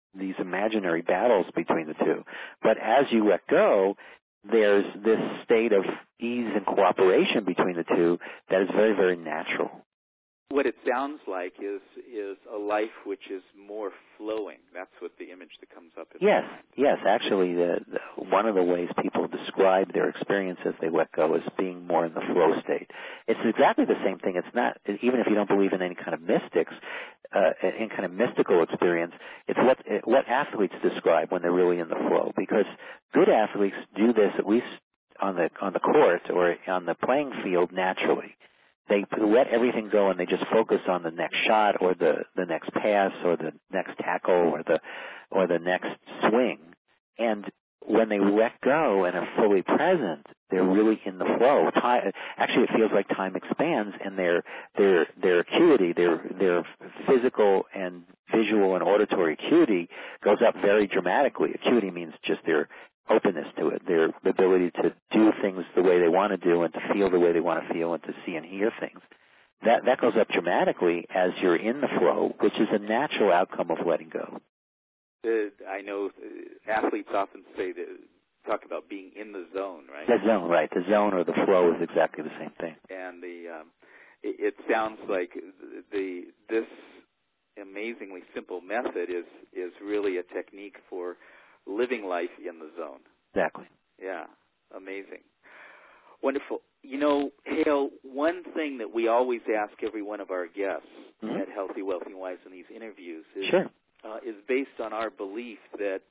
these imaginary battles between the two. But as you let go, there's this state of ease and cooperation between the two that is very, very natural.
What it sounds like is a life which is more flowing. That's what the image that comes up.
Yes. Actually, one of the ways people describe their experience as they let go is being more in the flow state. It's exactly the same thing. It's not, even if you don't believe in any kind of mystics, any kind of mystical experience, it's what athletes describe when they're really in the flow. Because good athletes do this at least on the court or on the playing field naturally. They let everything go and they just focus on the next shot or the next pass or the next tackle or the next swing. And when they let go and are fully present, they're really in the flow. Actually, it feels like time expands, and their acuity, their physical and visual and auditory acuity goes up very dramatically. Acuity means just their openness to it, their ability to do things the way they want to do and to feel the way they want to feel and to see and hear things. That goes up dramatically as you're in the flow, which is a natural outcome of letting go.
I know athletes often talk about being in the zone, right?
The zone, right. The zone or the flow is exactly the same thing.
And it sounds like this amazingly simple method is really a technique for living life in the zone.
Exactly.
Yeah, amazing. Wonderful. You know, Hale, one thing that we always ask every one of our guests at Healthy, Wealthy, and Wise in these interviews is based on our belief that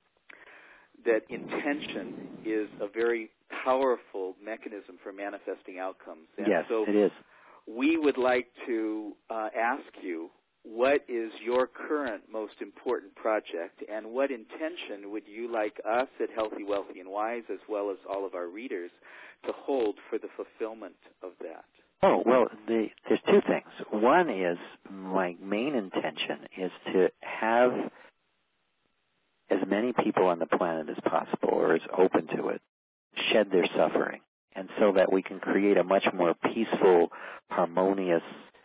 intention is a very powerful mechanism for manifesting outcomes. And
yes,
so
it is.
We would like to ask you, what is your current most important project, and what intention would you like us at Healthy, Wealthy, and Wise, as well as all of our readers, to hold for the fulfillment of that?
Oh, well, there's two things. One is my main intention is to have as many people on the planet as possible, or as open to it, shed their suffering, and so that we can create a much more peaceful, harmonious,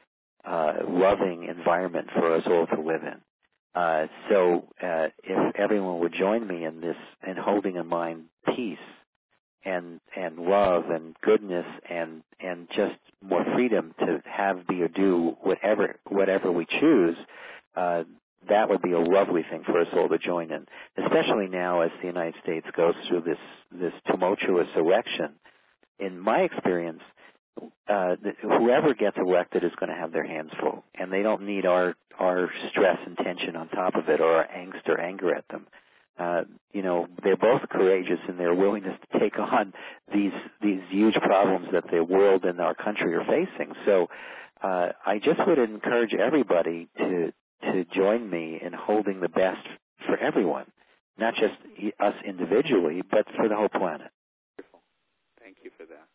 loving environment for us all to live in. So if everyone would join me in this, in holding in mind peace and love and goodness and just more freedom to have, be, or do whatever we choose, that would be a lovely thing for us all to join in, especially now as the United States goes through this tumultuous election. In my experience, whoever gets elected is going to have their hands full, and they don't need our stress and tension on top of it, or our angst or anger at them. They're both courageous in their willingness to take on these huge problems that the world and our country are facing. So I just would encourage everybody to join me in holding the best for everyone, not just us individually, but for the whole planet.
Wonderful. Thank you for that.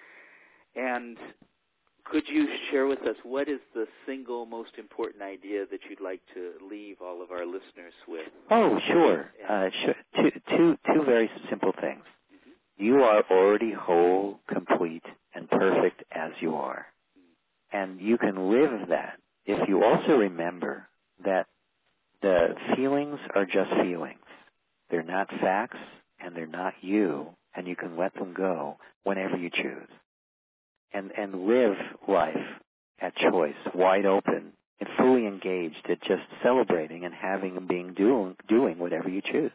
And could you share with us what is the single most important idea that you'd like to leave all of our listeners with?
Oh, sure. Two very simple things. You are already whole, complete, and perfect as you are. And you can live that if you also remember that the feelings are just feelings. They're not facts, and they're not you, and you can let them go whenever you choose. And live life at choice, wide open, and fully engaged at just celebrating and having and doing whatever you choose.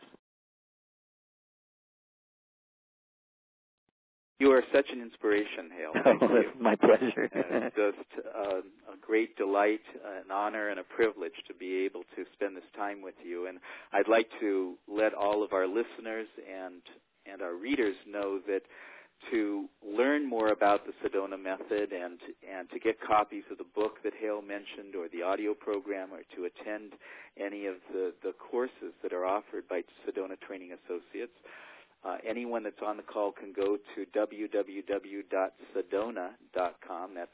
You are such an inspiration, Hale. Thank you.
It's my pleasure.
It's just a great delight, an honor, and a privilege to be able to spend this time with you. And I'd like to let all of our listeners and our readers know that to learn more about the Sedona method and to get copies of the book that Hale mentioned, or the audio program, or to attend any of the courses that are offered by Sedona Training Associates, anyone that's on the call can go to www.sedona.com. That's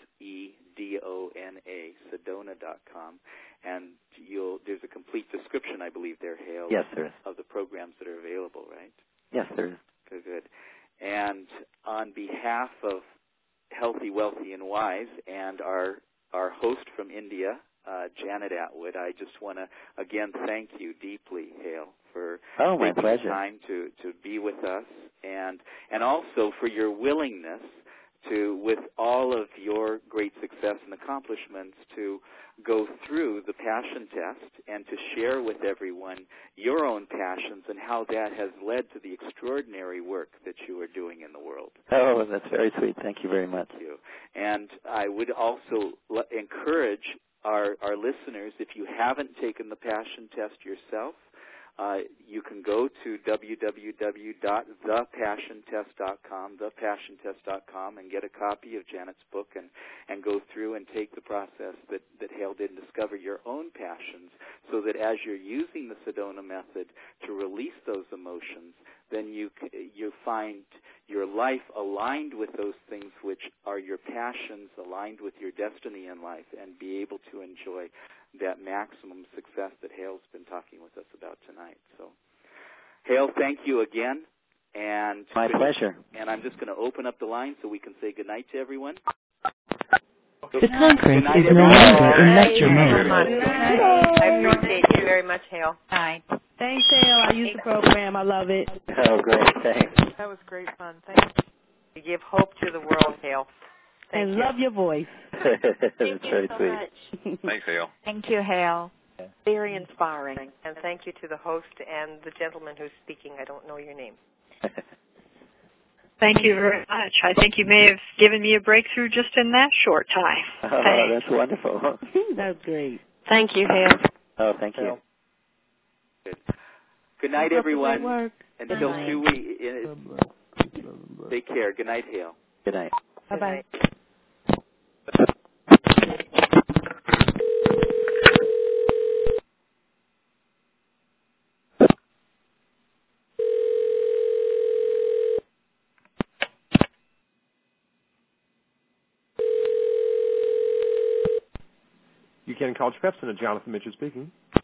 SEDONA, sedona.com. And there's a complete description, I believe, there, Hale,
yes, there is,
of the programs that are available, right?
Yes, there is.
Good. And on behalf of Healthy, Wealthy, and Wise, and our host from India, Janet Atwood. I just want to, again, thank you deeply, Hale, for
my
taking
pleasure.
the time to be with us, and also for your willingness to, with all of your great success and accomplishments, to go through the passion test and to share with everyone your own passions and how that has led to the extraordinary work that you are doing in the world.
Oh, that's very sweet. Thank you very much.
Thank you. And I would also encourage our listeners, if you haven't taken the passion test yourself, you can go to www.thepassiontest.com, and get a copy of Janet's book and go through and take the process that Hale did and discover your own passions, so that as you're using the Sedona method to release those emotions, then you find your life aligned with those things which are your passions, aligned with your destiny in life, and be able to enjoy that maximum success that Hale's been talking with us about tonight. So, Hale, thank you again. And
my pleasure.
And I'm just going to open up the line so we can say goodnight to everyone.
The conference is no longer in lecture mode.
I appreciate you very much, Hale.
Night.
Thanks, Hale. I use the program. I love it.
Oh, great. Thanks.
That was great fun. Thank you. You give hope to the world, Hale.
And love your voice.
That's very sweet.
Thanks, Hale.
Thank you, Hale.
Very inspiring. And thank you to the host and the gentleman who's speaking. I don't know your name.
Thank you very much. I think you may have given me a breakthrough just in that short time.
Oh, that's wonderful.
That's great.
Thank you, Hale.
Oh, thank you.
Good night, everyone.
Until
2 weeks. Take care. Good night, Hale.
Good night.
Bye-bye.
You can call Pepsin. Jonathan Mitchell speaking.